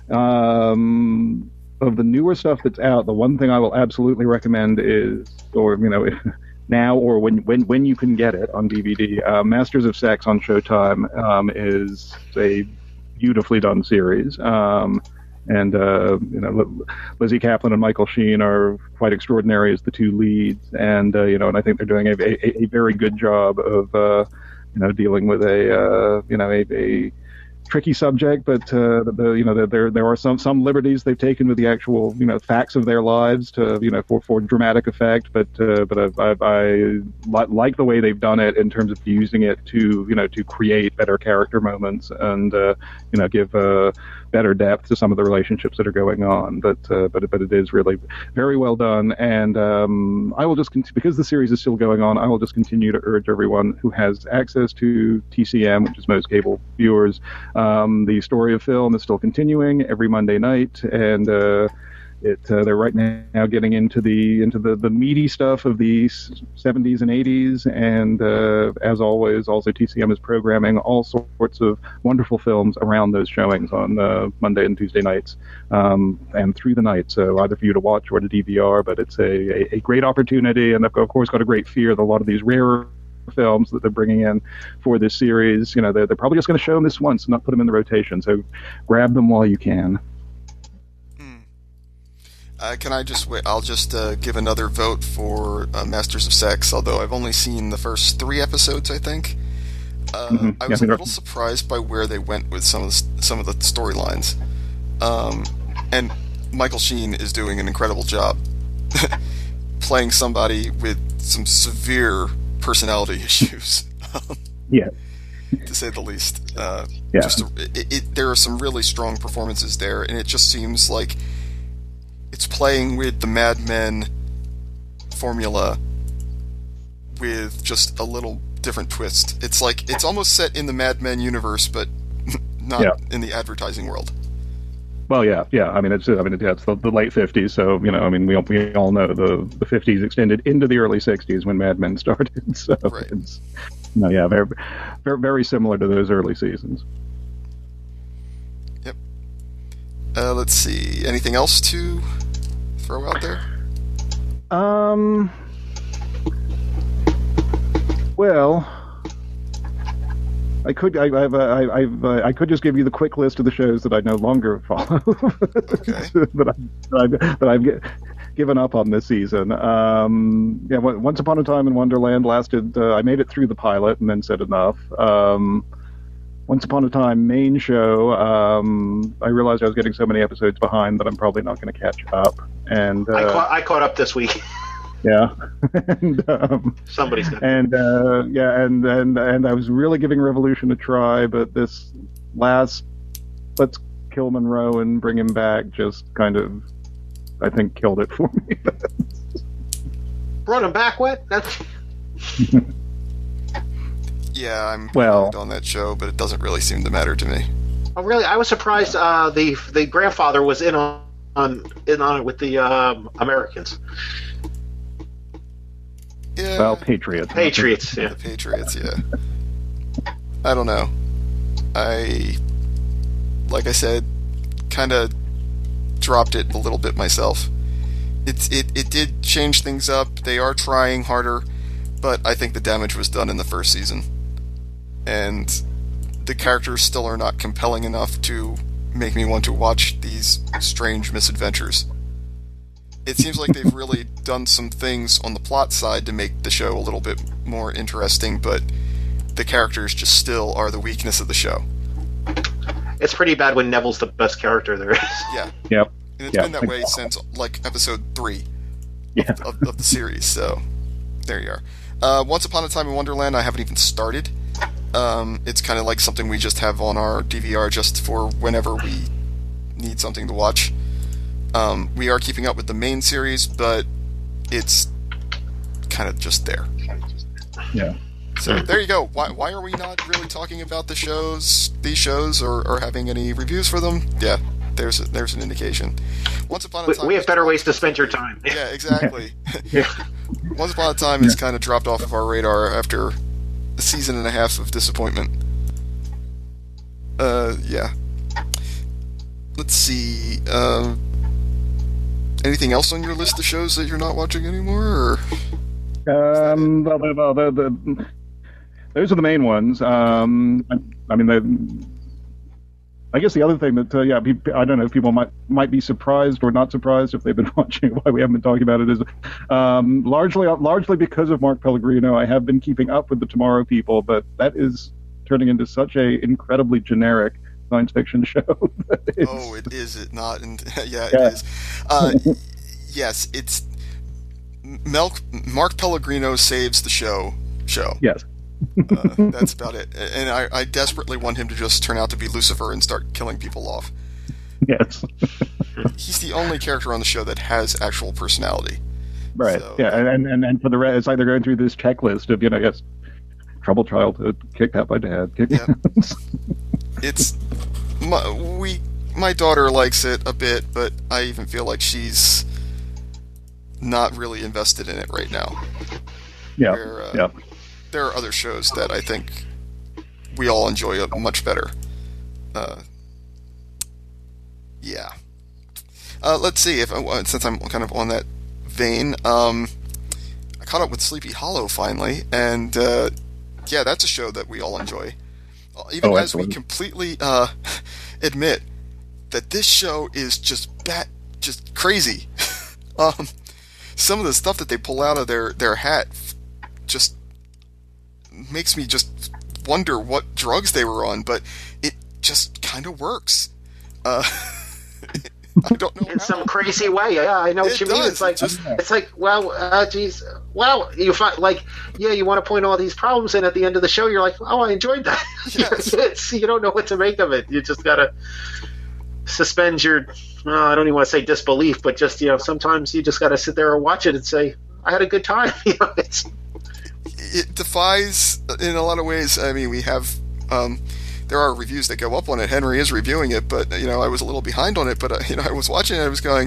um, Of the newer stuff that's out, the one thing I will absolutely recommend is, or you know, now or when when when you can get it on D V D, uh, Masters of Sex on Showtime um, is a beautifully done series, um, and uh, you know, Lizzie Kaplan and Michael Sheen are quite extraordinary as the two leads, and uh, you know, and I think they're doing a, a, a very good job of uh, you know dealing with a uh, you know a, a tricky subject, but uh, the, you know there there are some some liberties they've taken with the actual you know facts of their lives to you know for, for dramatic effect. But uh, but I, I, I like the way they've done it in terms of using it to you know to create better character moments and uh, you know give uh, better depth to some of the relationships that are going on. But uh, but but it is really very well done, and um, I will just cont- because the series is still going on, I will just continue to urge everyone who has access to T C M, which is most cable viewers. Um, the story of film is still continuing every Monday night, and uh, it uh, they're right now getting into the into the, the meaty stuff of the seventies and eighties, and uh, as always, also T C M is programming all sorts of wonderful films around those showings on uh, Monday and Tuesday nights, um, and through the night. So either for you to watch or to D V R, but it's a, a, a great opportunity, and I've of course got a great fear that a lot of these rarer films that they're bringing in for this series, you know, they're, they're probably just going to show them this once and not put them in the rotation. So grab them while you can. Hmm. Uh, can I just wait? I'll just uh, give another vote for uh, Masters of Sex, although I've only seen the first three episodes, I think. Uh, Mm-hmm. I was yeah, a little surprised by where they went with some of the, some of the storylines. Um, and Michael Sheen is doing an incredible job playing somebody with some severe personality issues. yeah. To say the least. Uh, Yeah. Just a, it, it, there are some really strong performances there, and it just seems like it's playing with the Mad Men formula with just a little different twist. It's like it's almost set in the Mad Men universe, but not Yeah. in the advertising world. Well, yeah, yeah. I mean, it's I mean, yeah, it's the, the late fifties, so you know, I mean, we we all know the the fifties extended into the early sixties when Mad Men started. So Right. it's no, yeah, very, very very similar to those early seasons. Yep. Uh, let's see. Anything else to throw out there? Um. Well, I could I, I've, uh, I, I've uh, I could just give you the quick list of the shows that I no longer follow. Okay. that, I, that I've that I've gi- given up on this season. Um, yeah, On- Once Upon a Time in Wonderland lasted. Uh, I made it through the pilot and then said enough. Um, Once Upon a Time main show. Um, I realized I was getting so many episodes behind that I'm probably not going to catch up. And uh, I, caught, I caught up this week. yeah, and, um, Somebody's got and uh, yeah, and, and and I was really giving Revolution a try, but this last let's kill Monroe and bring him back just kind of, I think, killed it for me. Brought him back. What? That's Yeah, I'm Well- behind on that show, but it doesn't really seem to matter to me. oh, really? I was surprised. Uh, the the grandfather was in on, on in on it with the um, Americans. Yeah. Well, Patriots. Patriots. Yeah. The Patriots, yeah. I don't know. I, like I said, kind of dropped it a little bit myself. It, it, it did change things up. They are trying harder, but I think the damage was done in the first season. And the characters still are not compelling enough to make me want to watch these strange misadventures. It seems like they've really done some things on the plot side to make the show a little bit more interesting, but the characters just still are the weakness of the show. It's pretty bad when Neville's the best character there is. Yeah. Yep. And it's Yeah. been that way since, like, episode three Yeah. of, of the series, so there you are. Uh, Once Upon a Time in Wonderland, I haven't even started. Um, it's kind of like something we just have on our D V R just for whenever we need something to watch. Um, we are keeping up with the main series, but it's kind of just there. Yeah. So there you go. Why, why are we not really talking about the shows, these shows, or, or having any reviews for them? Yeah, there's a, there's an indication. Once Upon a We, Time, we have better ways to spend your time. Yeah, exactly. Yeah. Once Upon a Time has kind of dropped off of our radar after a season and a half of disappointment. Uh, yeah. Let's see. Uh, anything else on your list of shows that you're not watching anymore? Or? Um, well, the, well the, the, those are the main ones. Um, I, I mean, the, I guess the other thing that, uh, yeah, peop I don't know if people might might be surprised or not surprised if they've been watching why we haven't been talking about it is um, largely largely because of Mark Pellegrino. I have been keeping up with the Tomorrow People, but that is turning into such a incredibly generic science fiction show. that it's- Oh, it is it not? And yeah, it Yeah. is. Uh, yes, it's Mel Mark Pellegrino saves the show. Show. Yes. uh, that's about it. And I, I desperately want him to just turn out to be Lucifer and start killing people off. Yes. He's the only character on the show that has actual personality. Right. So- Yeah, and and and for the rest, it's either going through this checklist of you know, yes, troubled childhood, kicked out by dad, kicked. Yep. It's my, we. My daughter likes it a bit, but I even feel like she's not really invested in it right now. Yeah. Where, uh, Yeah. There are other shows that I think we all enjoy much better. Uh, yeah. Uh, let's see if uh, since I'm kind of on that vein, um, I caught up with Sleepy Hollow finally, and uh, yeah, that's a show that we all enjoy. Even Oh, as we excellent. completely uh, admit that this show is just bat, just crazy. um, some of the stuff that they pull out of their their hat just makes me just wonder what drugs they were on, but it just kind of works. Uh, I don't know in how. some crazy way. Yeah, I know what It you mean. does. It's like It just- it's like well, uh, geez, well, you find like yeah, you want to point all these problems in at the end of the show. You're like, oh, I enjoyed that. Yes. It's, you don't know what to make of it. You just gotta suspend your. Well, I don't even want to say disbelief, but just you know, sometimes you just gotta sit there and watch it and say, I had a good time. You know, it's It defies, in a lot of ways. I mean, we have. Um, There are reviews that go up on it. Henry is reviewing it, but you know I was a little behind on it. But uh, you know I was watching it. I was going,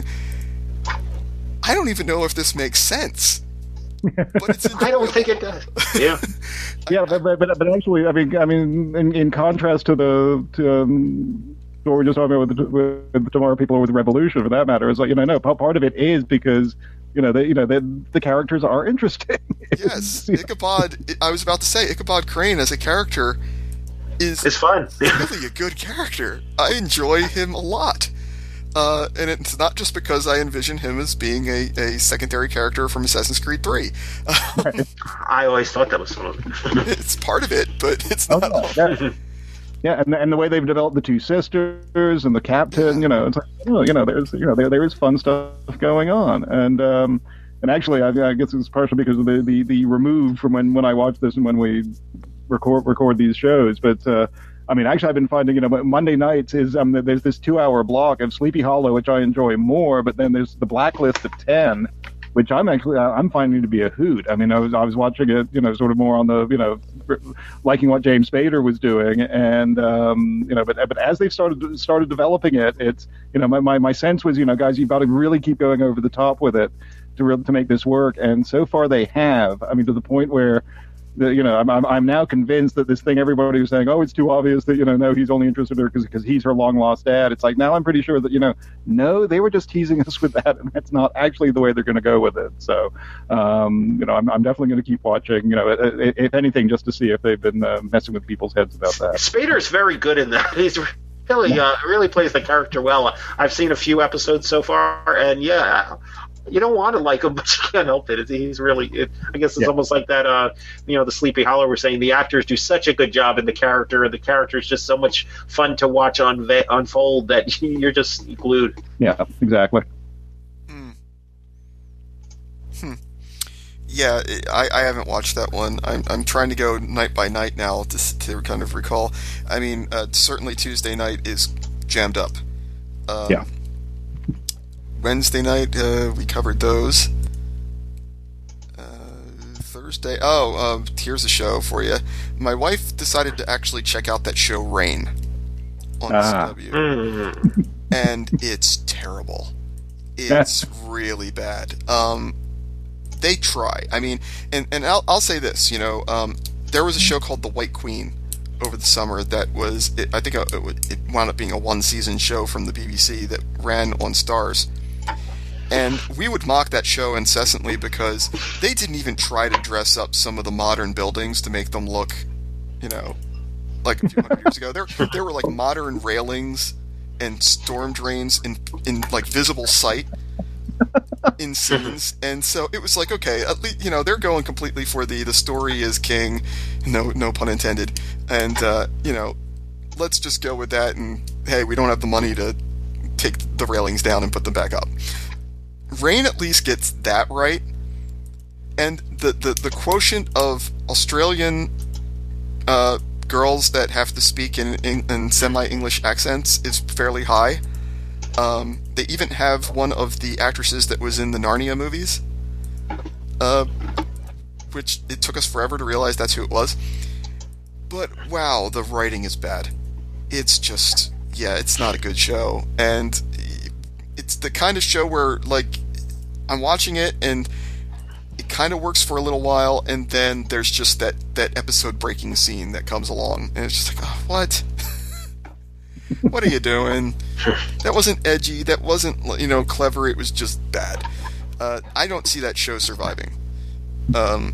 I don't even know if this makes sense. But it's I don't think it does. Yeah, Yeah, but, but but but actually, I mean, I mean, in, in contrast to the to, um, what we were just talking about with, the, with Tomorrow People or with Revolution, for that matter, is like you know, no, part of it is because you know, the, you know, the, the characters are interesting. Yes, Ichabod. I was about to say Ichabod Crane as a character is it's fun. really a good character. I enjoy him a lot. Uh, and it's not just because I envision him as being a, a secondary character from Assassin's Creed three. I always thought that was some of it. It's part of it, but it's not Oh, all. yeah. Yeah, and and the way they've developed the two sisters and the captain, you know, it's like, oh, you know, there's you know there there is fun stuff going on, and um, and actually, I, I guess it's partially because of the, the, the remove from when, when I watch this and when we record record these shows, but. Uh, I mean, actually, I've been finding, you know, Monday nights is um, there's this two-hour block of Sleepy Hollow, which I enjoy more, but then there's the Blacklist at ten, which I'm actually I'm finding to be a hoot. I mean, I was I was watching it, you know, sort of more on the, you know, liking what James Spader was doing, and um, you know, but but as they've started started developing it, it's, you know, my, my, my sense was, you know, guys, you've got to really keep going over the top with it to re- to make this work, and so far they have. I mean, to the point where. The, you know, I'm, I'm I'm now convinced that this thing everybody was saying, oh, it's too obvious that, you know, no, he's only interested in her because he's her long lost dad. It's like, now I'm pretty sure that, you know, no, they were just teasing us with that, and that's not actually the way they're going to go with it. So, um, you know, I'm I'm definitely going to keep watching. You know, if anything, just to see if they've been uh, messing with people's heads about that. Spader's very good in that. He's really uh, really plays the character well. I've seen a few episodes so far, and yeah. You don't want to like him, but you can't help it. It's, he's really, it, I guess it's Yeah. almost like that, uh, you know, the Sleepy Hollow were saying the actors do such a good job in the character, and the character is just so much fun to watch unve- unfold that you're just glued. Yeah, exactly. Hmm. Hmm. Yeah, I, I haven't watched that one. I'm I'm trying to go night by night now to to kind of recall. I mean, uh, certainly Tuesday night is jammed up. Um, Yeah. Wednesday night, uh, we covered those. Uh, Thursday, oh, um, here's a show for you. My wife decided to actually check out that show Rain on Ah. C W, Mm. and it's terrible. It's really bad. Um, they try. I mean, and and I'll I'll say this. You know, um, there was a show called The White Queen over the summer that was, it, I think it, it wound up being a one-season show from the B B C that ran on Starz. And we would mock that show incessantly because they didn't even try to dress up some of the modern buildings to make them look, you know, like a few hundred years ago. There, there were like modern railings and storm drains in, in like visible sight in scenes, and so it was like, okay, at least, you know, they're going completely for the the story is king, no no pun intended, and uh, you know, let's just go with that. And hey, we don't have the money to take the railings down and put them back up. Rain at least gets that right, and the, the, the quotient of Australian uh, girls that have to speak in, in, in semi-English accents is fairly high. Um, they even have one of the actresses that was in the Narnia movies, uh, which it took us forever to realize that's who it was. But wow, the writing is bad. It's just, yeah, it's not a good show, and it's the kind of show where, like, I'm watching it and it kind of works for a little while, and then there's just that, that episode-breaking scene that comes along, and it's just like, oh, what? What are you doing? That wasn't edgy, that wasn't, you know, clever, it was just bad. Uh, I don't see that show surviving. Um,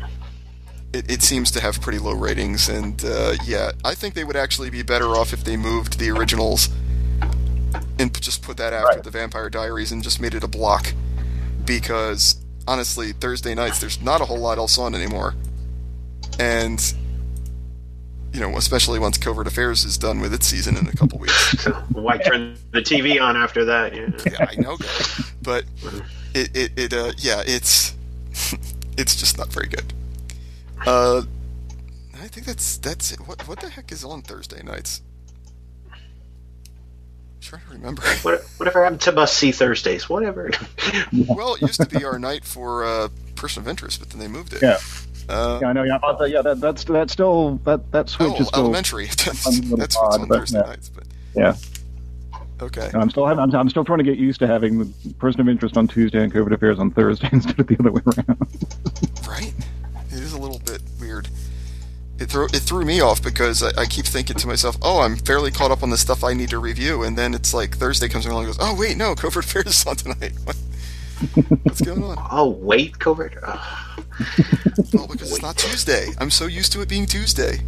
it, it seems to have pretty low ratings, and, uh, yeah, I think they would actually be better off if they moved the originals and just put that after Right. the Vampire Diaries and just made it a block. Because, honestly, Thursday nights, there's not a whole lot else on anymore. And you know, especially once Covert Affairs is done with its season in a couple weeks. Why turn the T V on after that? Yeah, yeah I know, Gary. But it, it, it uh, yeah, it's it's just not very good. Uh, I think that's that's it. What what the heck is on Thursday nights? I'm trying to remember. What, whatever happened to must see Thursdays? Whatever. Well, it used to be our night for uh, Person of Interest, but then they moved it. Yeah. Uh, yeah, I know. Yeah, uh, yeah, that, that's that's still that that switch oh, is still Elementary. That's, that's odd, what's on but, Thursday yeah. nights. But yeah. Okay. I'm still having, I'm, I'm still trying to get used to having the Person of Interest on Tuesday and Covert Affairs on Thursday instead of the other way around. Right. It is a little bit weird. It threw it threw me off because I, I keep thinking to myself, "Oh, I'm fairly caught up on the stuff I need to review," and then it's like Thursday comes along and goes, "Oh, wait, no, Covert Affairs is on tonight." What? What's going on? Oh, wait, Covert. Oh. Well, because it's not Tuesday. I'm so used to it being Tuesday.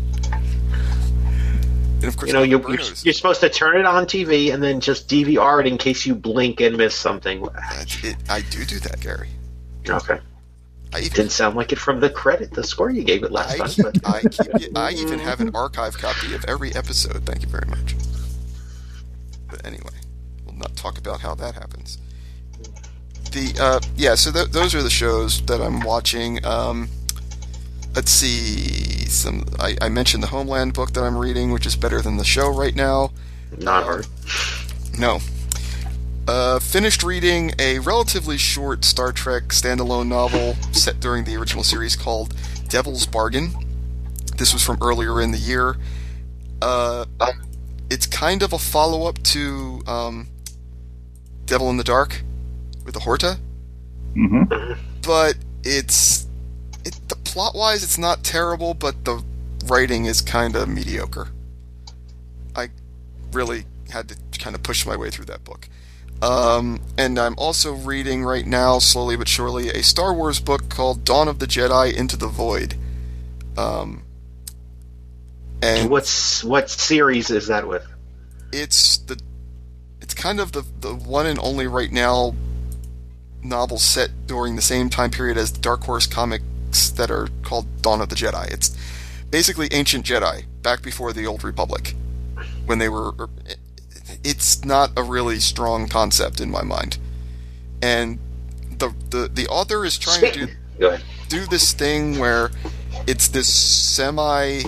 And of course, you know, you're, you're, Bruno's. you're supposed to turn it on T V and then just D V R it in case you blink and miss something. That's it. I do do that, Gary. Okay. I even, Didn't sound like it from the credit, the score you gave it last I, time. But. I, keep, I even have an archive copy of every episode. Thank you very much. But anyway, we'll not talk about how that happens. The uh, yeah, so th- those are the shows that I'm watching. Um, let's see. Some I, I mentioned the Homeland book that I'm reading, which is better than the show right now. Not hard. No. Uh, finished reading a relatively short Star Trek standalone novel set during the original series called Devil's Bargain. This was from earlier in the year. Uh, it's kind of a follow-up to um, Devil in the Dark with the Horta. Mm-hmm. But it's... It, the plot-wise, it's not terrible, but the writing is kind of mediocre. I really had to kind of push my way through that book. Um, and I'm also reading right now, slowly but surely, a Star Wars book called Dawn of the Jedi Into the Void. Um, and What's what series is that with? It's the it's kind of the the one and only right now novel set during the same time period as the Dark Horse comics that are called Dawn of the Jedi. It's basically Ancient Jedi, back before the Old Republic, when they were... It's not a really strong concept in my mind. And the the, the author is trying Speak. to do, Go ahead. do this thing where it's this semi...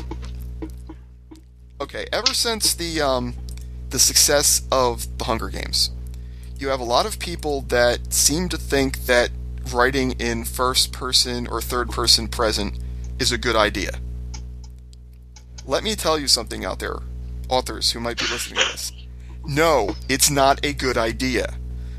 Okay, ever since the um, the success of the Hunger Games, you have a lot of people that seem to think that writing in first person or third person present is a good idea. Let me tell you something out there, authors who might be listening to this. No, it's not a good idea.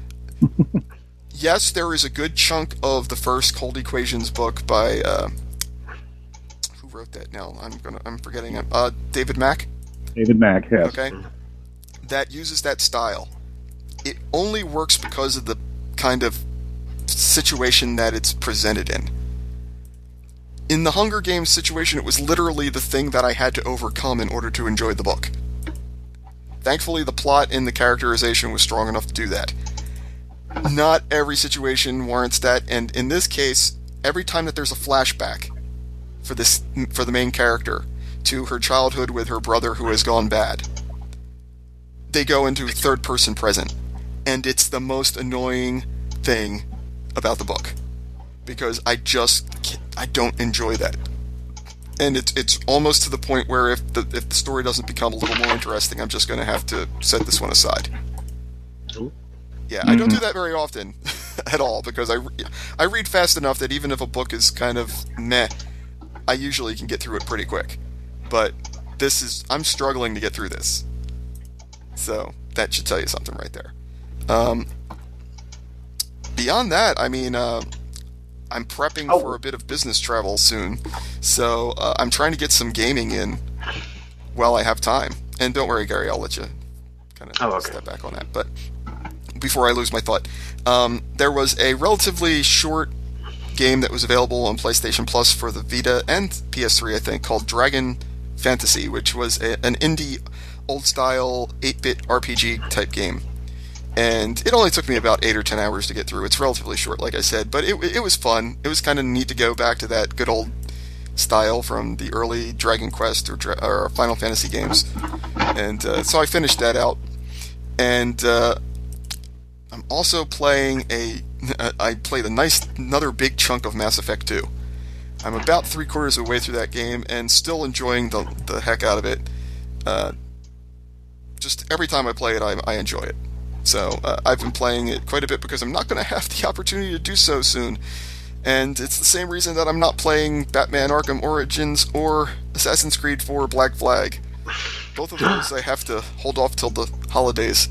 Yes, there is a good chunk of the first Cold Equations book by uh, who wrote that now? I'm gonna I'm forgetting him. Uh, David Mack. David Mack, yes. Okay. That uses that style. It only works because of the kind of situation that it's presented in. In the Hunger Games situation, it was literally the thing that I had to overcome in order to enjoy the book. Thankfully, the plot and the characterization was strong enough to do that. Not every situation warrants that, and in this case, every time that there's a flashback for this for the main character to her childhood with her brother who has gone bad, they go into third person present, and it's the most annoying thing about the book, because I just I don't enjoy that. And it's it's almost to the point where if the if the story doesn't become a little more interesting, I'm just going to have to set this one aside. Yeah, I don't do that very often at all, because I, I read fast enough that even if a book is kind of meh, I usually can get through it pretty quick. But this is I'm struggling to get through this, so that should tell you something right there. Um, beyond that, I mean. Uh, I'm prepping oh. for a bit of business travel soon, so uh, I'm trying to get some gaming in while I have time. And don't worry, Gary, I'll let you kind of oh, okay. step back on that. But before I lose my thought, um, there was a relatively short game that was available on PlayStation Plus for the Vita and P S three, I think, called Dragon Fantasy, which was a, an indie, old-style, eight-bit R P G type game. And it only took me about eight or ten hours to get through. It's relatively short, like I said, but it it was fun. It was kind of neat to go back to that good old style from the early Dragon Quest or, or Final Fantasy games. And uh, so I finished that out. And uh, I'm also playing a... I played a nice, another big chunk of Mass Effect two. I'm about three quarters of the way through that game and still enjoying the, the heck out of it. Uh, just every time I play it, I, I enjoy it. So uh, I've been playing it quite a bit because I'm not going to have the opportunity to do so soon. And it's the same reason that I'm not playing Batman Arkham Origins or Assassin's Creed four Black Flag. Both of those I have to hold off till the holidays.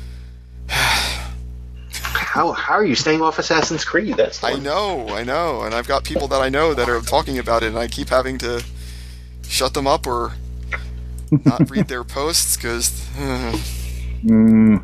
How how are you staying off Assassin's Creed? That's I know, I know, and I've got people that I know that are talking about it, and I keep having to shut them up or not read their posts because uh, mm.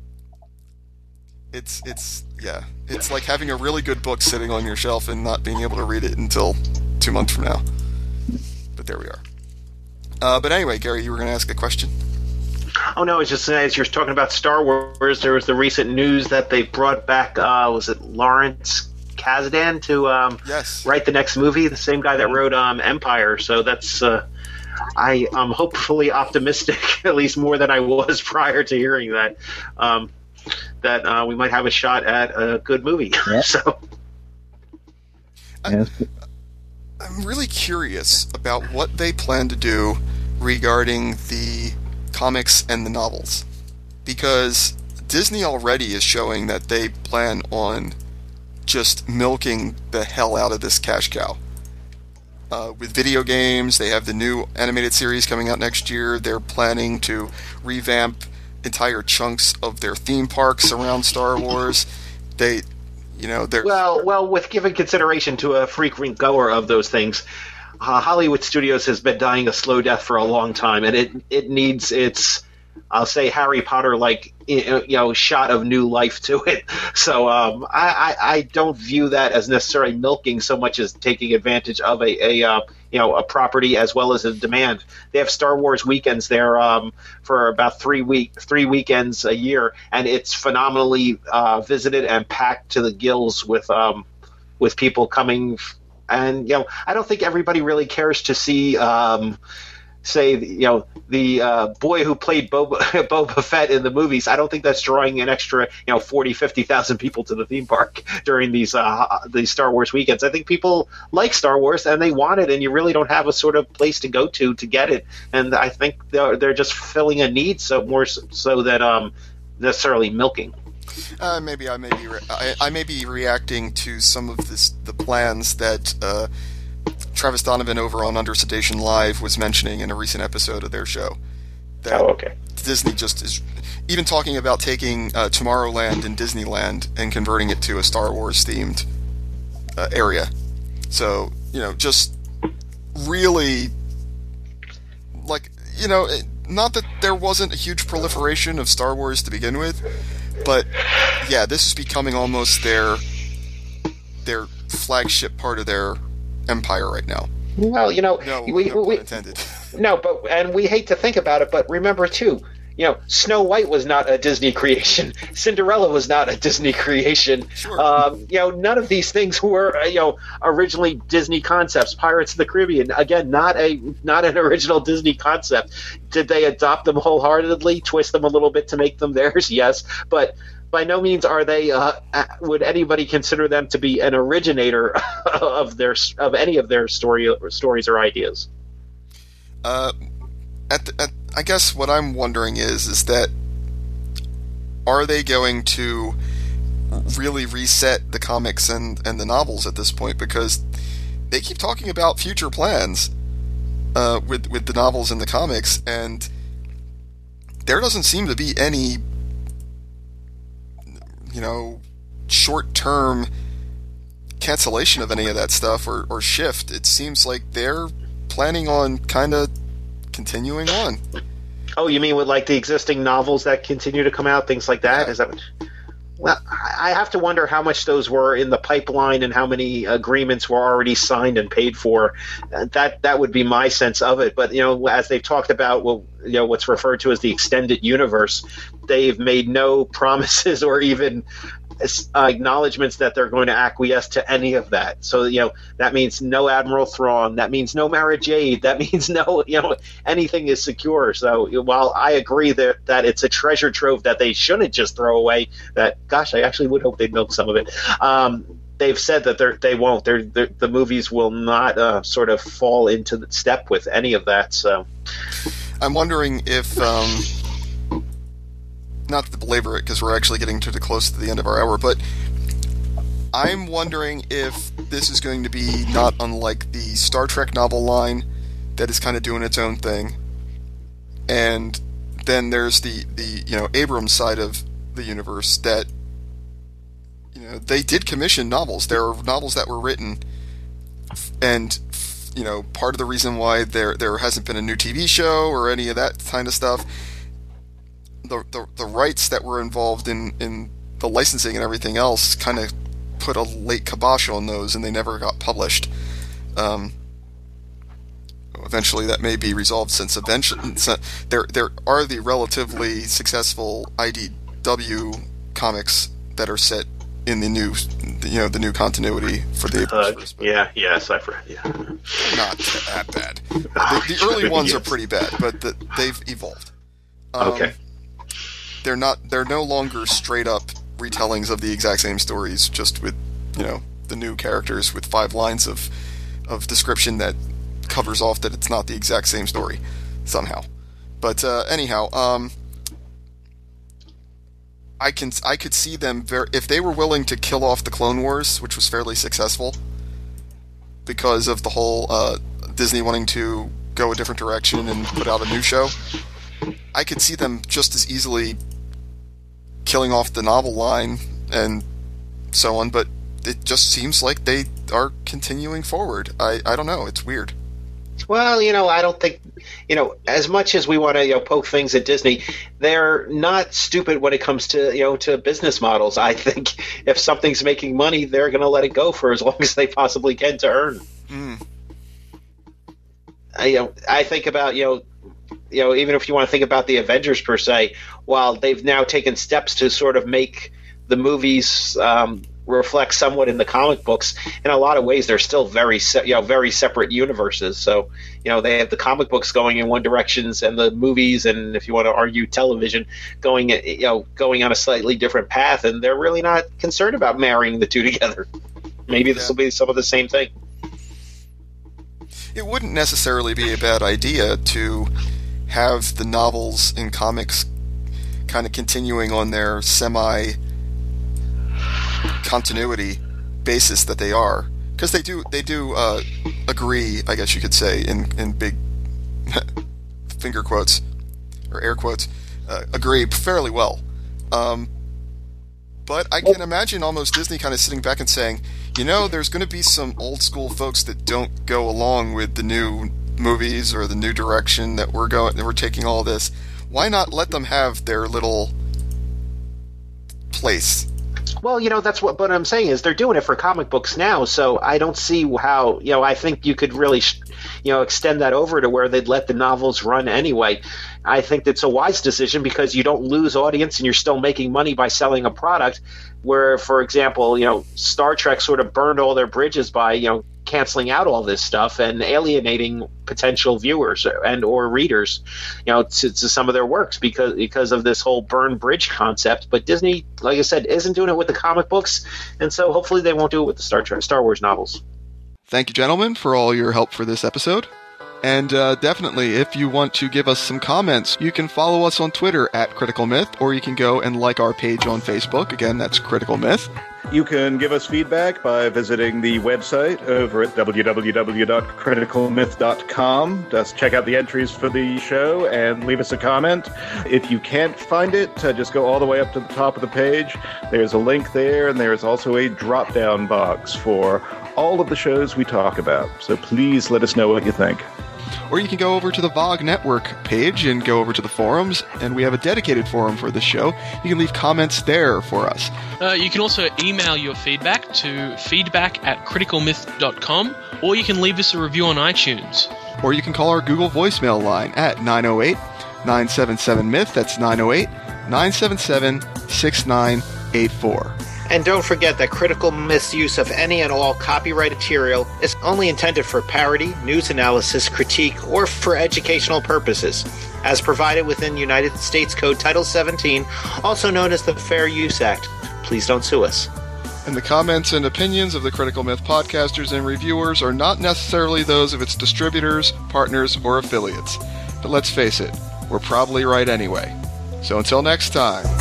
it's it's yeah, it's like having a really good book sitting on your shelf and not being able to read it until two months from now. But there we are. Uh, but anyway, Gary, you were going to ask a question. Oh no, it's just as you're talking about Star Wars, there was the recent news that they brought back, uh, was it Lawrence Kasdan to um, yes. write the next movie, the same guy that wrote um, Empire, so that's, uh, I, I'm hopefully optimistic, at least more than I was prior to hearing that, um, that uh, we might have a shot at a good movie. Yeah. so, I, I'm really curious about what they plan to do regarding the comics and the novels, because Disney already is showing that they plan on just milking the hell out of this cash cow. Uh, with video games, they have the new animated series coming out next year. They're planning to revamp entire chunks of their theme parks around Star Wars. They, you know, they're well, well, with giving consideration to a frequent goer of those things. Uh, Hollywood Studios has been dying a slow death for a long time, and it it needs its, I'll say, Harry Potter like you know shot of new life to it. So um, I, I I don't view that as necessarily milking so much as taking advantage of a, a uh, you know a property as well as a demand. They have Star Wars weekends there um, for about three week three weekends a year, and it's phenomenally uh, visited and packed to the gills with um, with people coming. And, you know, I don't think everybody really cares to see, um, say, you know, the uh, boy who played Boba, Boba Fett in the movies. I don't think that's drawing an extra, you know, forty, fifty thousand people to the theme park during these uh, these Star Wars weekends. I think people like Star Wars and they want it, and you really don't have a sort of place to go to to get it. And I think they're, they're just filling a need so more so than um, necessarily milking. Uh, maybe I may be re- I, I may be reacting to some of this the plans that uh, Travis Donovan over on Under Sedation Live was mentioning in a recent episode of their show. That oh, okay. Disney just is even talking about taking uh, Tomorrowland and Disneyland and converting it to a Star Wars themed uh, area. So you know, just really like you know, it, not that there wasn't a huge proliferation of Star Wars to begin with. But yeah, this is becoming almost their their flagship part of their empire right now. Well, you know, no, we, no we, pun intended. No, but and we hate to think about it, but remember too, you know, Snow White was not a Disney creation. Cinderella was not a Disney creation. Sure. Um, you know, none of these things were, uh, you know, originally Disney concepts. Pirates of the Caribbean, again, not a not an original Disney concept. Did they adopt them wholeheartedly, twist them a little bit to make them theirs? Yes, but by no means are they. Uh, would anybody consider them to be an originator of their of any of their story stories or ideas? Uh, at, the, at I guess what I'm wondering is is that are they going to really reset the comics and, and the novels at this point, because they keep talking about future plans uh, with with the novels and the comics, and there doesn't seem to be any you know short-term cancellation of any of that stuff or, or shift. It seems like they're planning on kind of continuing on. Oh, you mean with like the existing novels that continue to come out, things like that? Yeah. Is that? Well, I have to wonder how much those were in the pipeline and how many agreements were already signed and paid for. That that would be my sense of it. But you know, as they've talked about, well, you know, what's referred to as the extended universe, they've made no promises or even uh, acknowledgments that they're going to acquiesce to any of that. So, you know, that means no Admiral Thrawn. That means no Mara Jade. That means no, you know, anything is secure. So while I agree that, that it's a treasure trove that they shouldn't just throw away, that, gosh, I actually would hope they'd milk some of it. Um, they've said that they're, they won't. They're, they're, the movies will not uh, sort of fall into the step with any of that. So I'm wondering if... Um not to belabor it, because we're actually getting to the close to the end of our hour, but I'm wondering if this is going to be not unlike the Star Trek novel line that is kind of doing its own thing, and then there's the, the you know Abrams side of the universe that, you know, they did commission novels. There are novels that were written, and, you know, part of the reason why there there hasn't been a new T V show or any of that kind of stuff, The, the the rights that were involved in, in the licensing and everything else kind of put a late kibosh on those, and they never got published. Um, eventually, that may be resolved, since eventually there there are the relatively successful I D W comics that are set in the new you know the new continuity for the uh, yeah yes I've read yeah not that bad. The, the early ones yes. are pretty bad, but the, they've evolved. Um, okay. They're not. They're no longer straight up retellings of the exact same stories, just with, you know, the new characters with five lines of of description that covers off that it's not the exact same story somehow. But uh, anyhow, um, I can I could see them very, if they were willing to kill off the Clone Wars, which was fairly successful because of the whole uh, Disney wanting to go a different direction and put out a new show. I could see them just as easily killing off the novel line and so on, but it just seems like they are continuing forward. I, I don't know. It's weird. Well, you know, I don't think, you know, as much as we want to, you know, poke things at Disney, they're not stupid when it comes to, you know, to business models. I think if something's making money, they're going to let it go for as long as they possibly can to earn. Mm. I, you know, I think about, you know, you know, even if you want to think about the Avengers per se, while they've now taken steps to sort of make the movies um, reflect somewhat in the comic books, in a lot of ways they're still very, se- you know, very separate universes. So, you know, they have the comic books going in one directions and the movies, and if you want to argue television, going, you know, going on a slightly different path, and they're really not concerned about marrying the two together. Maybe this yeah. will be some of the same thing. It wouldn't necessarily be a bad idea to have the novels and comics kind of continuing on their semi-continuity basis that they are, because they do they do uh, agree, I guess you could say, in, in big finger quotes or air quotes, uh, agree fairly well. Um, but I can imagine almost Disney kind of sitting back and saying, you know, there's going to be some old school folks that don't go along with the new movies or the new direction that we're going, that we're taking all this. Why not let them have their little place? Well, you know, that's what, what I'm saying is they're doing it for comic books now, so I don't see how, you know, I think you could really, you know, extend that over to where they'd let the novels run anyway. I think that's a wise decision because you don't lose audience and you're still making money by selling a product where, for example, you know, Star Trek sort of burned all their bridges by, you know, canceling out all this stuff and alienating potential viewers and or readers, you know, to, to some of their works because because of this whole burn bridge concept. But Disney, like I said, isn't doing it with the comic books, and so hopefully they won't do it with the Star Trek, Star Wars novels. Thank you, gentlemen, for all your help for this episode. And uh, definitely, if you want to give us some comments, you can follow us on Twitter at Critical Myth, or you can go and like our page on Facebook. Again, that's Critical Myth. You can give us feedback by visiting the website over at w w w dot critical myth dot com. Just check out the entries for the show and leave us a comment. If you can't find it, uh, just go all the way up to the top of the page. There's a link there, and there's also a drop-down box for all of the shows we talk about. So please let us know what you think. Or you can go over to the Vogue Network page and go over to the forums, and we have a dedicated forum for this show. You can leave comments there for us. Uh, you can also email your feedback to feedback at critical myth dot com, or you can leave us a review on iTunes. Or you can call our Google voicemail line at nine oh eight, nine seven seven, M Y T H. That's nine oh eight, nine seven seven, six nine eight four. And don't forget that critical misuse of any and all copyrighted material is only intended for parody, news analysis, critique, or for educational purposes, as provided within United States Code Title seventeen, also known as the Fair Use Act. Please don't sue us. And the comments and opinions of the Critical Myth podcasters and reviewers are not necessarily those of its distributors, partners, or affiliates. But let's face it, we're probably right anyway. So until next time,